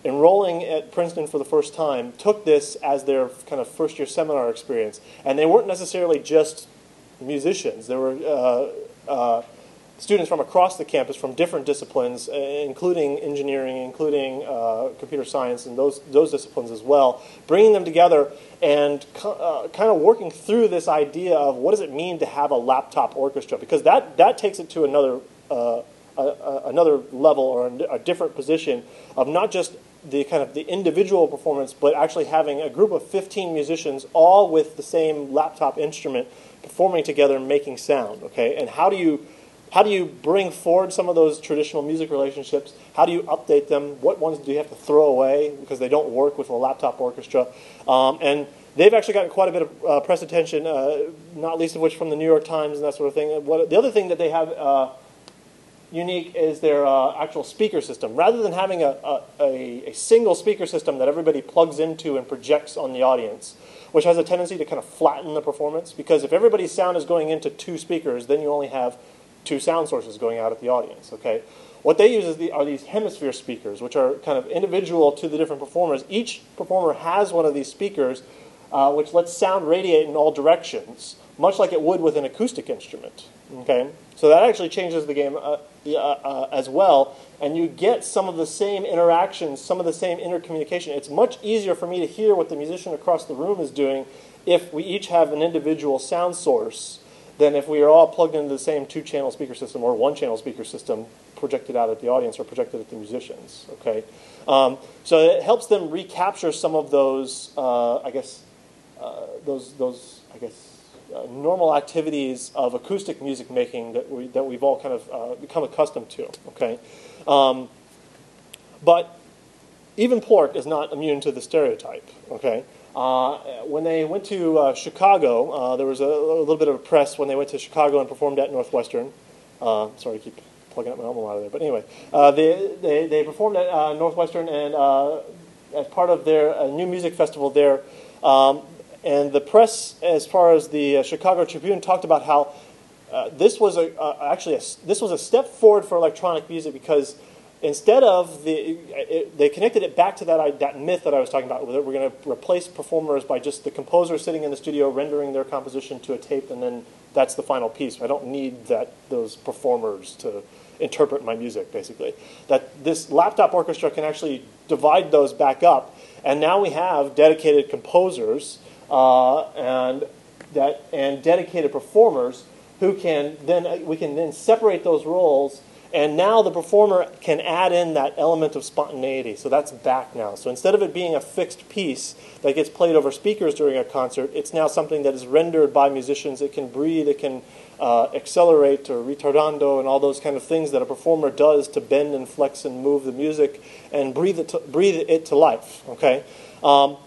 enrolling at Princeton for the first time took this as their kind of first year seminar experience. And they weren't necessarily just musicians. There were uh, uh, students from across the campus from different disciplines, including engineering, including uh, computer science, and those, those disciplines as well, bringing them together and uh, kind of working through this idea of what does it mean to have a laptop orchestra, because that, that takes it to another, uh, a, a, another level or a, a different position of not just the kind of the individual performance, but actually having a group of fifteen musicians all with the same laptop instrument performing together and making sound, okay? And how do you How do you bring forward some of those traditional music relationships? How do you update them? What ones do you have to throw away because they don't work with a laptop orchestra? Um, and they've actually gotten quite a bit of uh, press attention, uh, not least of which from the New York Times and that sort of thing. What, the other thing that they have uh, unique is their uh, actual speaker system. Rather than having a, a, a single speaker system that everybody plugs into and projects on the audience, which has a tendency to kind of flatten the performance, because if everybody's sound is going into two speakers, then you only have two sound sources going out at the audience, okay? What they use is the, are these hemisphere speakers, which are kind of individual to the different performers. Each performer has one of these speakers, uh, which lets sound radiate in all directions, much like it would with an acoustic instrument, okay? So that actually changes the game uh, uh, uh, as well, and you get some of the same interactions, some of the same intercommunication. It's much easier for me to hear what the musician across the room is doing if we each have an individual sound source than if we are all plugged into the same two-channel speaker system or one-channel speaker system projected out at the audience or projected at the musicians. Okay, um, so it helps them recapture some of those, uh, I guess, uh, those those I guess uh, normal activities of acoustic music making that we that we've all kind of uh, become accustomed to. Okay, um, but even Plork is not immune to the stereotype. Okay. Uh, when they went to uh, Chicago, uh, there was a, a little bit of a press when they went to Chicago and performed at Northwestern. Uh, sorry, I keep plugging up my alma mater there. But anyway, uh, they, they, they performed at uh, Northwestern, and uh, as part of their uh, new music festival there, um, and the press, as far as the uh, Chicago Tribune, talked about how uh, this was a, uh, actually a, this was a step forward for electronic music, because instead of the, it, they connected it back to that that myth that I was talking about, that we're going to replace performers by just the composer sitting in the studio rendering their composition to a tape, and then that's the final piece. I don't need that those performers to interpret my music, basically. That this laptop orchestra can actually divide those back up, and now we have dedicated composers uh, and that and dedicated performers who can then we can then separate those roles. And now the performer can add in that element of spontaneity. So that's back now. So instead of it being a fixed piece that gets played over speakers during a concert, it's now something that is rendered by musicians. It can breathe, it can uh, accelerate or retardando and all those kind of things that a performer does to bend and flex and move the music and breathe it to, breathe it to life. Okay. Um,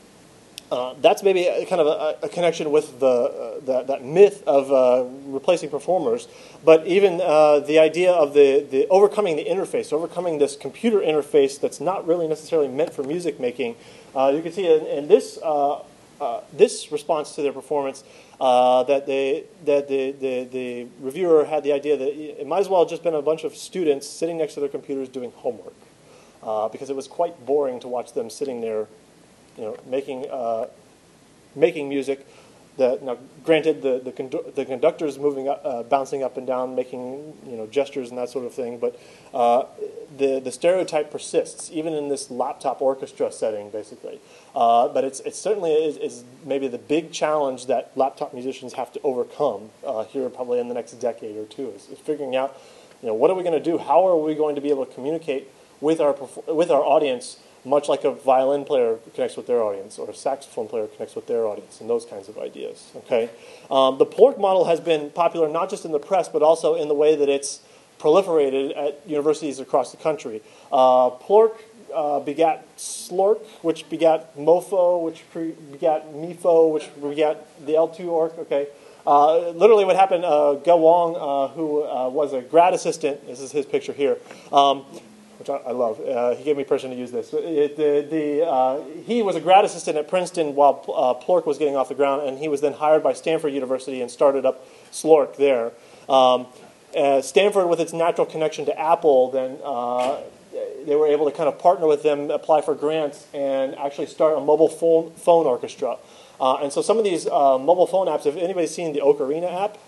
Uh, that's maybe a, kind of a, a connection with the, uh, that, that myth of uh, replacing performers, but even uh, the idea of the, the overcoming the interface, overcoming this computer interface that's not really necessarily meant for music making. Uh, you can see in, in this uh, uh, this response to their performance uh, that they that the, the the reviewer had the idea that it might as well have just been a bunch of students sitting next to their computers doing homework, uh, because it was quite boring to watch them sitting there, you know, making uh, making music. That now, granted, the the, condu- the conductor's moving up, uh, bouncing up and down, making you know gestures and that sort of thing. But uh, the the stereotype persists even in this laptop orchestra setting, basically. Uh, but it's it certainly is, is maybe the big challenge that laptop musicians have to overcome uh, here, probably in the next decade or two, is, is figuring out, you know, what are we going to do? How are we going to be able to communicate with our with our audience, much like a violin player connects with their audience, or a saxophone player connects with their audience, and those kinds of ideas. Okay, um, the Plork model has been popular not just in the press, but also in the way that it's proliferated at universities across the country. Uh, Plork uh, begat Slork, which begat Mofo, which pre- begat Mifo, which begat the L two orc. Okay, uh, literally what happened. Uh, Go Wong, uh, who uh, was a grad assistant, this is his picture here. Um, Which I, I love. Uh, he gave me permission to use this. It, the, the, uh, he was a grad assistant at Princeton while uh, Plork was getting off the ground, and he was then hired by Stanford University and started up Slork there. Um, uh, Stanford, with its natural connection to Apple, then uh, they were able to kind of partner with them, apply for grants, and actually start a mobile phone, phone orchestra. Uh, and so some of these uh, mobile phone apps, if anybody's seen the Ocarina app,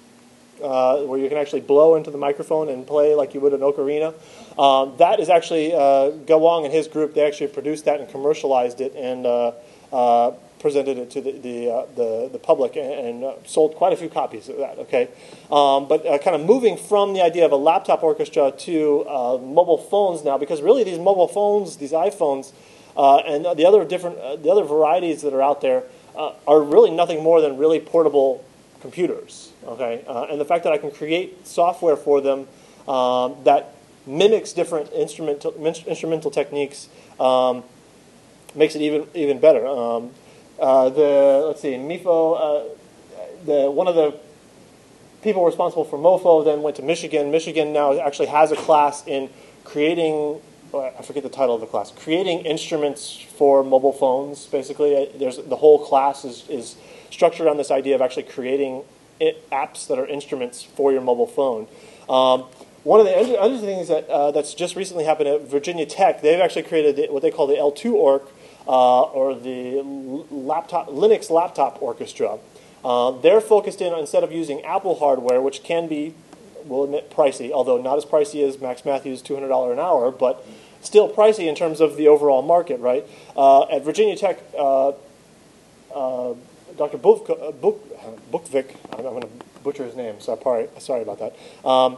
uh, where you can actually blow into the microphone and play like you would an ocarina, um, that is actually uh, Go Wong and his group. They actually produced that and commercialized it and uh, uh, presented it to the the, uh, the, the public and, and uh, sold quite a few copies of that. Okay, um, but uh, kind of moving from the idea of a laptop orchestra to uh, mobile phones now, because really these mobile phones, these iPhones, uh, and the other different uh, the other varieties that are out there uh, are really nothing more than really portable computers. Okay, uh, and the fact that I can create software for them um, that mimics different instrumental instrumental techniques um, makes it even even better. Um, Uh, the let's see, MIFO, uh, the one of the people responsible for MoFo then went to Michigan. Michigan now actually has a class in creating, I forget the title of the class, creating instruments for mobile phones. Basically, there's the whole class is is structured on this idea of actually creating it, apps that are instruments for your mobile phone. Um, One of the other things that uh, that's just recently happened at Virginia Tech, they've actually created what they call the L two Orc, uh, or the laptop Linux Laptop Orchestra. Uh, they're focused in, instead of using Apple hardware, which can be, we'll admit, pricey, although not as pricey as Max Matthews' two hundred dollars an hour, but still pricey in terms of the overall market, right? Uh, at Virginia Tech, uh, uh, Doctor Buk, uh, Buk, Bukvik, I'm, I'm going to butcher his name, so sorry, sorry about that. Um,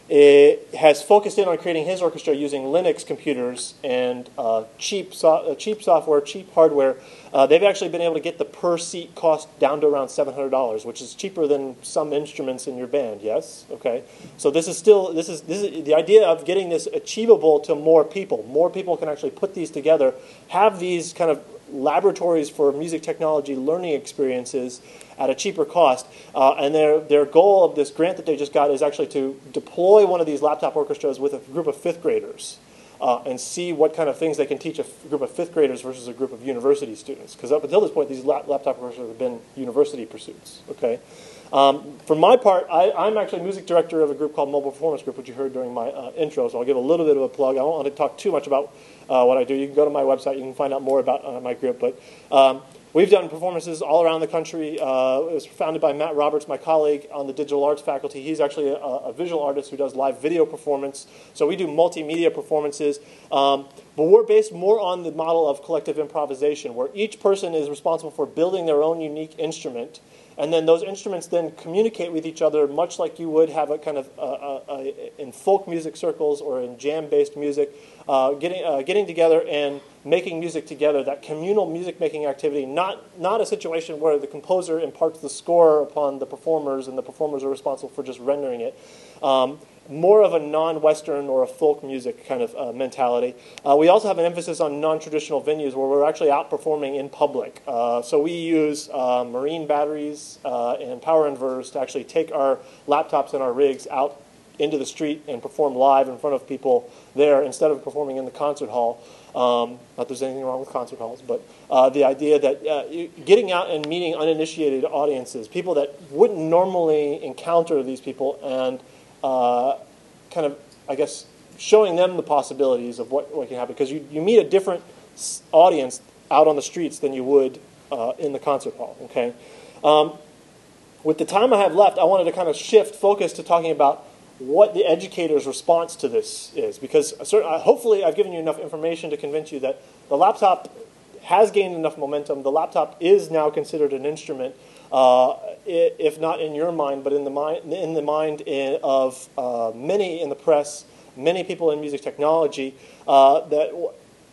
It has focused in on creating his orchestra using Linux computers and uh, cheap, so, uh, cheap software, cheap hardware. Uh, they've actually been able to get the per seat cost down to around seven hundred dollars, which is cheaper than some instruments in your band. Yes, okay. So this is still this is this is the idea of getting this achievable to more people. More people can actually put these together, have these kind of laboratories for music technology learning experiences at a cheaper cost, uh, and their their goal of this grant that they just got is actually to deploy one of these laptop orchestras with a group of fifth graders uh, and see what kind of things they can teach a f- group of fifth graders versus a group of university students. Because up until this point, these lap- laptop orchestras have been university pursuits. Okay. Um, for my part, I, I'm actually music director of a group called Mobile Performance Group, which you heard during my uh, intro, so I'll give a little bit of a plug. I don't want to talk too much about uh, what I do. You can go to my website. You can find out more about uh, my group. But um, we've done performances all around the country. Uh, it was founded by Matt Roberts, my colleague on the digital arts faculty. He's actually a, a visual artist who does live video performance. So we do multimedia performances. Um, but we're based more on the model of collective improvisation, where each person is responsible for building their own unique instrument. And then those instruments then communicate with each other, much like you would have a kind of uh, uh, uh, in folk music circles or in jam-based music, uh, getting uh, getting together and making music together. That communal music-making activity, not not a situation where the composer imparts the score upon the performers and the performers are responsible for just rendering it. Um, more of a non-Western or a folk music kind of uh, mentality. Uh, we also have an emphasis on non-traditional venues where we're actually out performing in public. Uh, so we use uh, marine batteries uh, and power inverters to actually take our laptops and our rigs out into the street and perform live in front of people there instead of performing in the concert hall. Um, not that there's anything wrong with concert halls, but uh, the idea that uh, getting out and meeting uninitiated audiences, people that wouldn't normally encounter these people, and Uh, kind of, I guess, showing them the possibilities of what, what can happen. Because you, you meet a different audience out on the streets than you would uh, in the concert hall, okay? Um, with the time I have left, I wanted to kind of shift focus to talking about what the educator's response to this is. Because uh, hopefully I've given you enough information to convince you that the laptop has gained enough momentum. The laptop is now considered an instrument. Uh, if not in your mind, but in the mind, in the mind in, of uh, many in the press, many people in music technology, uh, that w-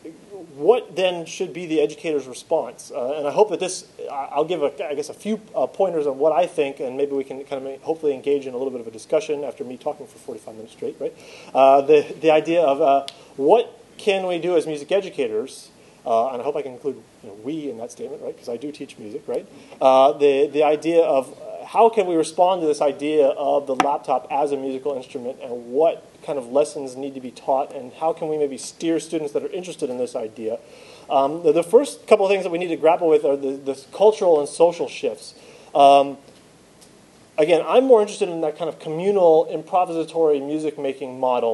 what then should be the educator's response? Uh, and I hope that this, I'll give, a, I guess, a few uh, pointers on what I think, and maybe we can kind of hopefully engage in a little bit of a discussion after me talking for forty-five minutes straight, right? Uh, the, the idea of uh, what can we do as music educators. Uh, and I hope I can include you know, we in that statement, right? Because I do teach music, right? Uh, the the idea of how can we respond to this idea of the laptop as a musical instrument, and what kind of lessons need to be taught, and how can we maybe steer students that are interested in this idea. Um, the, the first couple of things that we need to grapple with are the, the cultural and social shifts. Um, again, I'm more interested in that kind of communal, improvisatory music-making model.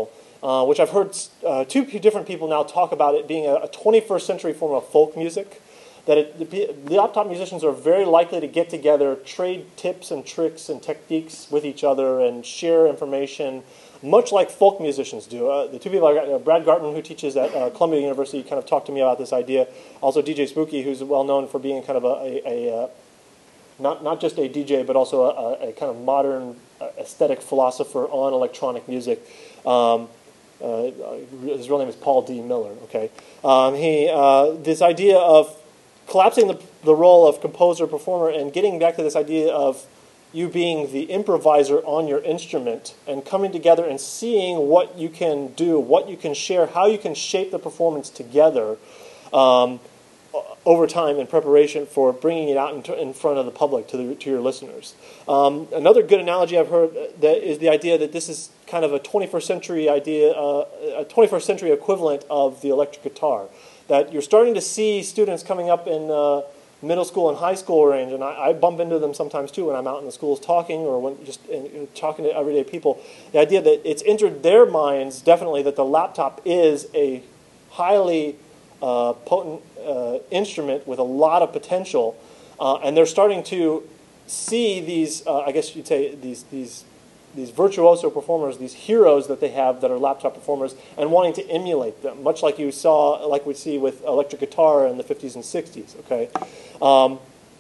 uh, which I've heard uh, two different people now talk about it being a, a twenty-first century form of folk music. That it, the, the laptop musicians are very likely to get together, trade tips and tricks and techniques with each other, and share information, much like folk musicians do. Uh, the two people I got, uh, Brad Garton, who teaches at uh, Columbia University, kind of talked to me about this idea. Also, D J Spooky, who's well known for being kind of a, a, a uh, not not just a D J, but also a, a kind of modern uh, aesthetic philosopher on electronic music. Um, uh, his real name is Paul D. Miller. Okay, um, he uh, this idea of collapsing the, the role of composer, performer, and getting back to this idea of you being the improviser on your instrument and coming together and seeing what you can do, what you can share, how you can shape the performance together um, over time in preparation for bringing it out in, in front of the public, to, the, to your listeners. Um, another good analogy I've heard that is the idea that this is kind of a twenty-first century idea, uh, a twenty-first century equivalent of the electric guitar. That you're starting to see students coming up in uh, middle school and high school range, and I, I bump into them sometimes too when I'm out in the schools talking or when just in, in talking to everyday people. The idea that it's entered their minds definitely that the laptop is a highly uh, potent uh, instrument with a lot of potential, uh, and they're starting to see these. Uh, I guess you'd say these these. these virtuoso performers, these heroes that they have that are laptop performers, and wanting to emulate them, much like you saw, like we see with electric guitar in the fifties and sixties. Okay, um,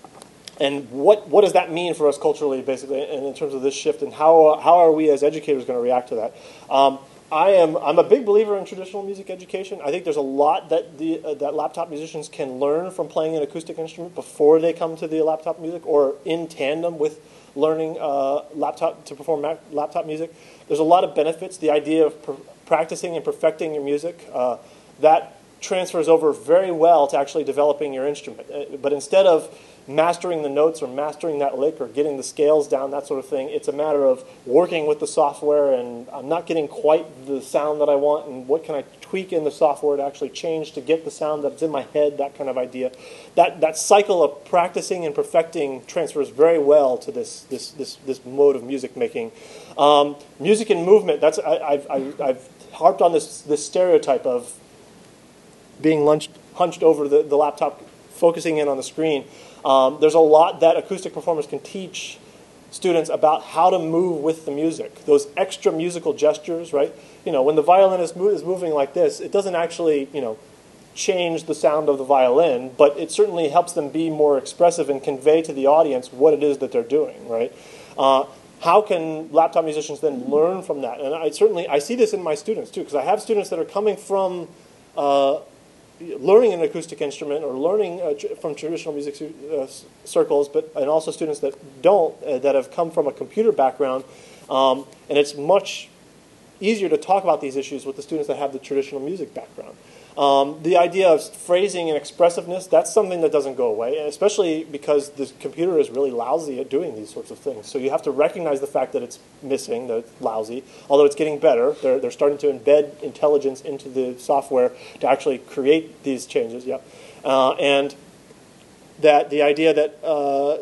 and what what does that mean for us culturally, basically, and in terms of this shift, and how how are we as educators going to react to that? Um, I am I'm a big believer in traditional music education. I think there's a lot that the uh, that laptop musicians can learn from playing an acoustic instrument before they come to the laptop music, or in tandem with learning uh, laptop to perform laptop music. There's a lot of benefits. The idea of pr- practicing and perfecting your music, uh, that transfers over very well to actually developing your instrument. Uh, but instead of mastering the notes or mastering that lick or getting the scales down, that sort of thing, it's a matter of working with the software, and I'm not getting quite the sound that I want, and what can I tweak in the software to actually change to get the sound that's in my head, that kind of idea. That that cycle of practicing and perfecting transfers very well to this this this, this mode of music making. Um, music and movement, that's I, I've, I've, I've harped on this, this stereotype of being lunched, hunched over the, the laptop, focusing in on the screen. Um, there's a lot that acoustic performers can teach students about how to move with the music. Those extra musical gestures, right? You know, when the violinist mo- is moving like this, it doesn't actually, you know, change the sound of the violin, but it certainly helps them be more expressive and convey to the audience what it is that they're doing, right? Uh, how can laptop musicians then learn from that? And I certainly, I see this in my students too, because I have students that are coming from uh, learning an acoustic instrument or learning uh, tr- from traditional music uh, circles, but and also students that don't, uh, that have come from a computer background, um, and it's much easier to talk about these issues with the students that have the traditional music background. Um, the idea of phrasing and expressiveness, that's something that doesn't go away, and especially because the computer is really lousy at doing these sorts of things. So you have to recognize the fact that it's missing, that it's lousy, although it's getting better. They're, they're starting to embed intelligence into the software to actually create these changes. Yep. Uh, and that the idea that uh,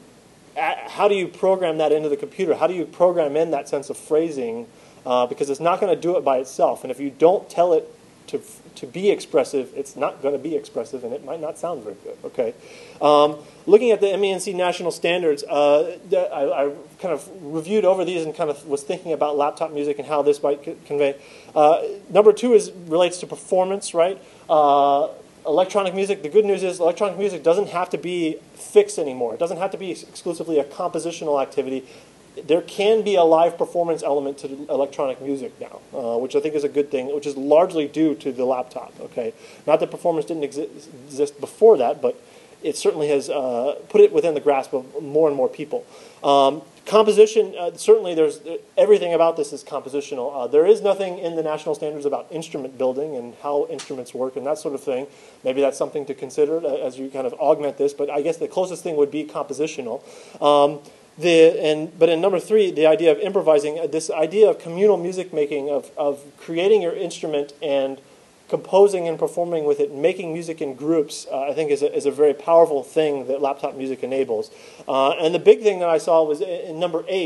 how do you program that into the computer? How do you program in that sense of phrasing? Uh, because it's not going to do it by itself. And if you don't tell it to to be expressive, it's not going to be expressive, and it might not sound very good. Okay, um, looking at the M E N C national standards, uh, I, I kind of reviewed over these and kind of was thinking about laptop music and how this might c- convey. Uh, number two is relates to performance, right? Uh, electronic music. The good news is electronic music doesn't have to be fixed anymore. It doesn't have to be exclusively a compositional activity. There can be a live performance element to electronic music now, uh, which I think is a good thing, which is largely due to the laptop. Okay, not that performance didn't exi- exist before that, but it certainly has uh, put it within the grasp of more and more people. Um, composition, uh, certainly there's everything about this is compositional. Uh, there is nothing in the national standards about instrument building and how instruments work and that sort of thing. Maybe that's something to consider as you kind of augment this, but I guess the closest thing would be compositional. Um, The, and, but in number three, the idea of improvising, uh, this idea of communal music making, of, of creating your instrument and composing and performing with it, making music in groups, uh, I think is a, is a very powerful thing that laptop music enables. Uh, and the big thing that I saw was in number eight,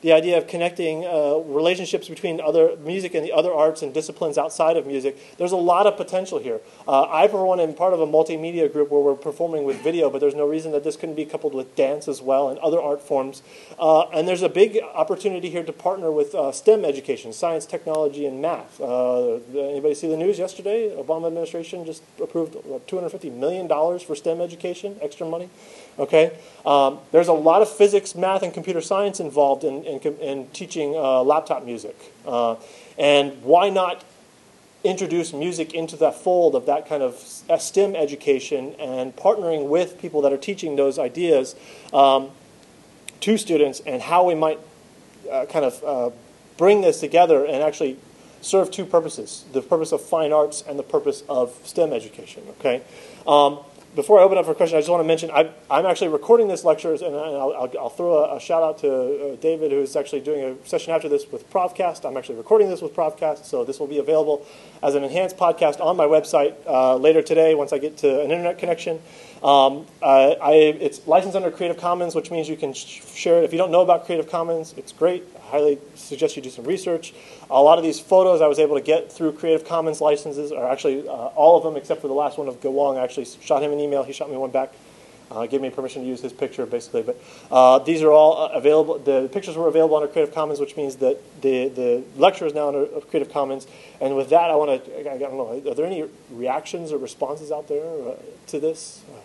the idea of connecting uh, relationships between other music and the other arts and disciplines outside of music. There's a lot of potential here. Uh, I, for one, am part of a multimedia group where we're performing with video, but there's no reason that this couldn't be coupled with dance as well and other art forms. Uh, and there's a big opportunity here to partner with uh, STEM education, science, technology, and math. Uh, anybody see the news yesterday? Obama administration just approved two hundred fifty million dollars for STEM education, extra money. Okay, um, there's a lot of physics, math, and computer science involved in, in, in teaching uh, laptop music. Uh, and why not introduce music into that fold of that kind of STEM education and partnering with people that are teaching those ideas um, to students, and how we might uh, kind of uh, bring this together and actually serve two purposes: the purpose of fine arts and the purpose of STEM education. Okay. Um, Before I open up for questions, I just want to mention I, I'm actually recording this lecture, and I'll, I'll, I'll throw a, a shout out to uh, David, who's actually doing a session after this with Provcast. I'm actually recording this with Provcast, so this will be available as an enhanced podcast on my website uh, later today once I get to an internet connection. Um, uh, I, it's licensed under Creative Commons, which means you can sh share it. If you don't know about Creative Commons, it's great. I highly suggest you do some research. A lot of these photos I was able to get through Creative Commons licenses are actually uh, all of them except for the last one of Gowong. I actually shot him an email. He shot me one back. Uh, gave me permission to use his picture, basically. But uh, these are all uh, available. The pictures were available under Creative Commons, which means that the, the lecture is now under Creative Commons. And with that, I want to, I, I don't know, are there any reactions or responses out there uh, to this? Uh,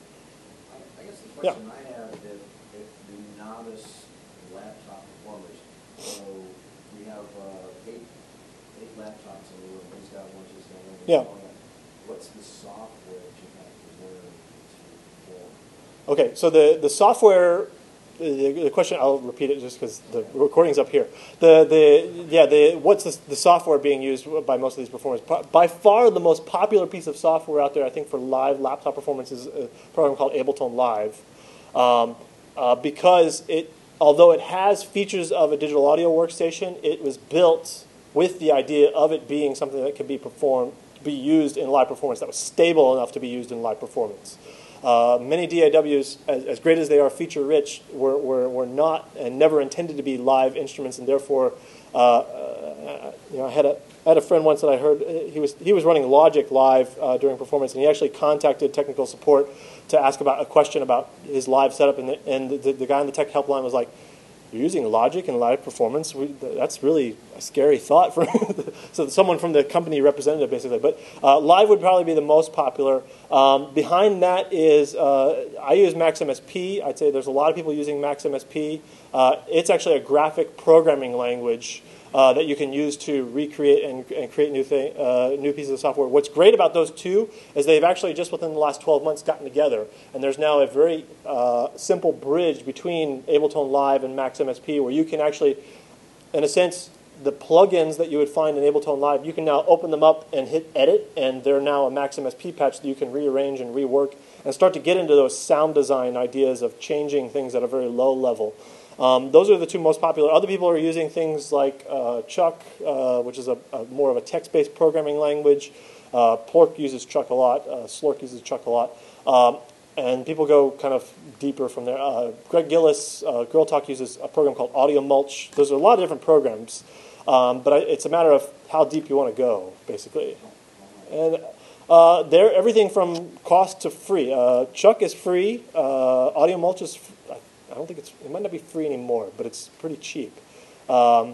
I guess the question yeah. I have is if the novice laptop performers, so we have uh, eight, eight laptops in the room, he's got one, she's got one. Yeah. What's the software that you have to learn to perform? Okay, so the, the software, the, the question, I'll repeat it just because the recording's up here. The, the, yeah, the, what's the, the software being used by most of these performers? By far the most popular piece of software out there, I think, for live laptop performance is a program called Ableton Live. Um, uh, because it, although it has features of a digital audio workstation, it was built with the idea of it being something that could be performed, be used in live performance, that was stable enough to be used in live performance. Uh, many D A Ws, as, as great as they are feature-rich, were, were, were not and never intended to be live instruments, and therefore, uh, uh, you know, I had a I had a friend once that I heard uh, he was he was running Logic live uh, during performance, and he actually contacted technical support to ask about a question about his live setup, and the, and the, the guy on the tech helpline was like, "You're using Logic in live performance? We, that's really a scary thought for so someone from the company representative, basically." But uh, Live would probably be the most popular. Um, behind that is uh, I use Max M S P. I'd say there's a lot of people using Max M S P. Uh, it's actually a graphic programming language uh, that you can use to recreate and, and create new thing, uh, new pieces of software. What's great about those two is they've actually just within the last twelve months gotten together, and there's now a very uh, simple bridge between Ableton Live and Max M S P where you can actually, in a sense, the plugins that you would find in Ableton Live, you can now open them up and hit edit, and they're now a Max M S P patch that you can rearrange and rework and start to get into those sound design ideas of changing things at a very low level. Um, those are the two most popular. Other people are using things like uh, Chuck, uh, which is a, a more of a text-based programming language. Uh, Plork uses Chuck a lot. Uh, Slork uses Chuck a lot. Um, and people go kind of deeper from there. Uh, Greg Gillis, uh, Girl Talk, uses a program called Audio Mulch. There's a lot of different programs, um, but I, it's a matter of how deep you want to go, basically. And uh, they're everything from cost to free. Uh, Chuck is free. Uh, Audio Mulch is free. I don't think it's, it might not be free anymore, but it's pretty cheap. Um,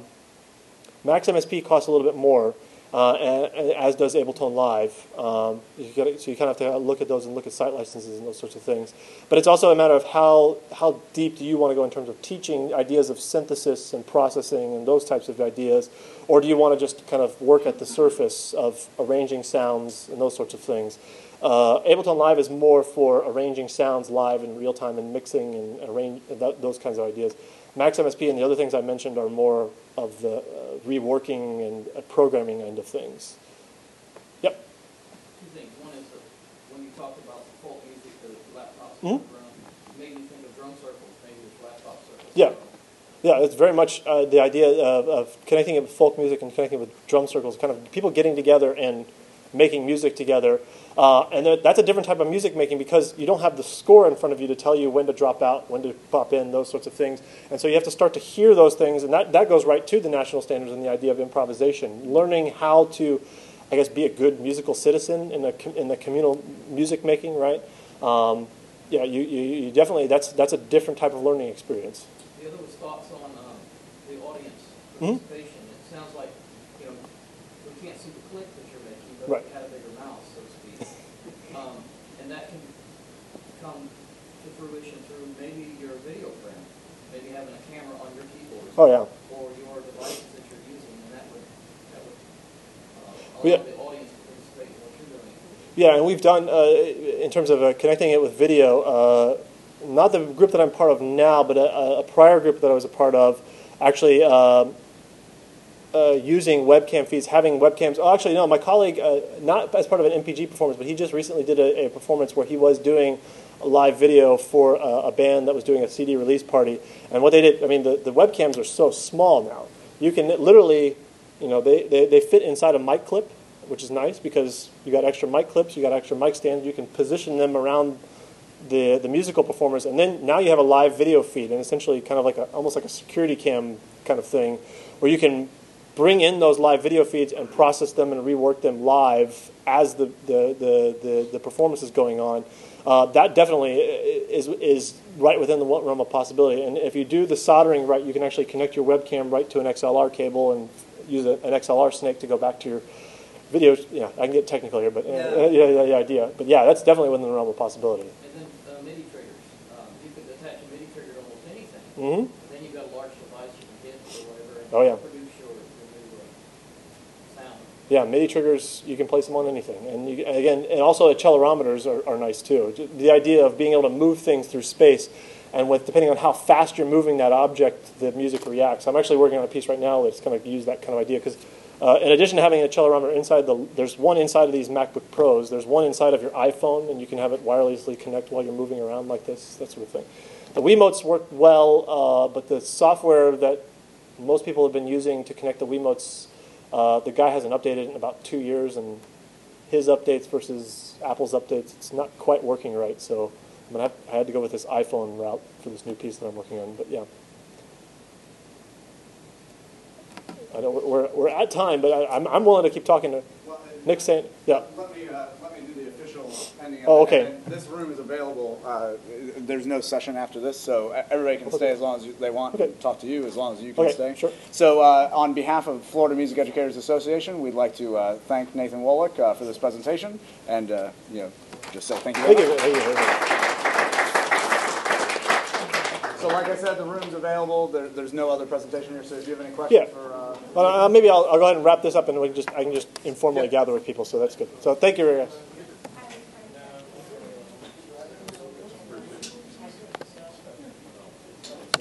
Max M S P costs a little bit more, uh, and, and as does Ableton Live. Um, you gotta, so you kind of have to look at those and look at site licenses and those sorts of things. But it's also a matter of how, how deep do you want to go in terms of teaching ideas of synthesis and processing and those types of ideas, or do you want to just kind of work at the surface of arranging sounds and those sorts of things. Uh, Ableton Live is more for arranging sounds live in real time and mixing and arrange that, those kinds of ideas. Max M S P and the other things I mentioned are more of the uh, reworking and uh, programming end of things. Yep. Two things. One is that when you talked about folk music, the laptops, mm-hmm. drum, made me think of drum circles, maybe it's laptop circles. Yeah. Yeah, it's very much uh, the idea of, of connecting it with folk music and connecting it with drum circles, kind of people getting together and making music together. Uh, and that- that's a different type of music making because you don't have the score in front of you to tell you when to drop out, when to pop in, those sorts of things. And so you have to start to hear those things, and that, that goes right to the national standards and the idea of improvisation. Learning how to, I guess, be a good musical citizen in the, com- in the communal music making, right? Um, yeah, you, you, you definitely, that's, that's a different type of learning experience. The other was thoughts on um, the audience Mhm. participation. It sounds like, you know, we can't see the click that you're making, but Right. we had a bigger mouse, so to speak. um, and that can come to fruition through maybe your video frame, maybe having a camera on your keyboard Oh, yeah. or your devices that you're using, and that would, that would uh, allow Yeah. the audience to participate in what you're doing. Yeah, and we've done, uh, in terms of uh, connecting it with video, uh, not the group that I'm part of now, but a, a prior group that I was a part of, actually uh, uh, using webcam feeds, having webcams. Oh, actually, no, my colleague, uh, not as part of an M P G performance, but he just recently did a, a performance where he was doing a live video for a, a band that was doing a C D release party. And what they did, I mean, the, the webcams are so small now. You can literally, you know, they, they, they fit inside a mic clip, which is nice because you got extra mic clips, you got extra mic stands, you can position them around the the musical performers, and then now you have a live video feed, and essentially kind of like a, almost like a security cam kind of thing, where you can bring in those live video feeds and process them and rework them live as the the the, the, the performance is going on. Uh, that definitely is is right within the realm of possibility. And if you do the soldering right, you can actually connect your webcam right to an X L R cable and use a, an X L R snake to go back to your videos. Yeah, I can get technical here, but uh, Yeah. yeah, yeah, the idea. But yeah, that's definitely within the realm of possibility. And then uh, MIDI triggers. Um, you could attach a MIDI trigger to almost anything. Mm-hmm. And then you've got a large device you can get or whatever and Oh, yeah. produce your, your new uh, sound. Yeah, MIDI triggers, you can place them on anything. And you, and again, and also accelerometers are, are nice too. The idea of being able to move things through space, and with depending on how fast you're moving that object, the music reacts. I'm actually working on a piece right now that's going to use that kind of idea because uh, in addition to having an accelerometer inside, the, there's one inside of these MacBook Pros, there's one inside of your iPhone, and you can have it wirelessly connect while you're moving around like this, that sort of thing. The Wiimotes work well, uh, but the software that most people have been using to connect the Wiimotes, uh, the guy hasn't updated it in about two years, and his updates versus Apple's updates, it's not quite working right. So I'm gonna have, I had to go with this iPhone route for this new piece that I'm working on. But yeah, I know we're we're, we're at time, but I, I'm I'm willing to keep talking to Well, uh, Nick. Saying yeah. Let me, uh, let me do the official ending of Oh, it. okay. And this room is available. Uh, there's no session after this, so everybody can stay as long as they want. Okay. And talk to you as long as you can Okay, stay. sure. So uh, on behalf of Florida Music Educators Association, we'd like to uh, thank Nathan Wolick uh, for this presentation and uh, you know, just say thank you very Thank you. much. Thank you. Thank you. So like I said, the room's available. There, there's no other presentation here, so if you have any questions Yeah. for... Uh, Well, uh, maybe I'll, I'll go ahead and wrap this up, and we can just I can just informally Yeah. gather with people. So that's good. So thank you, guys.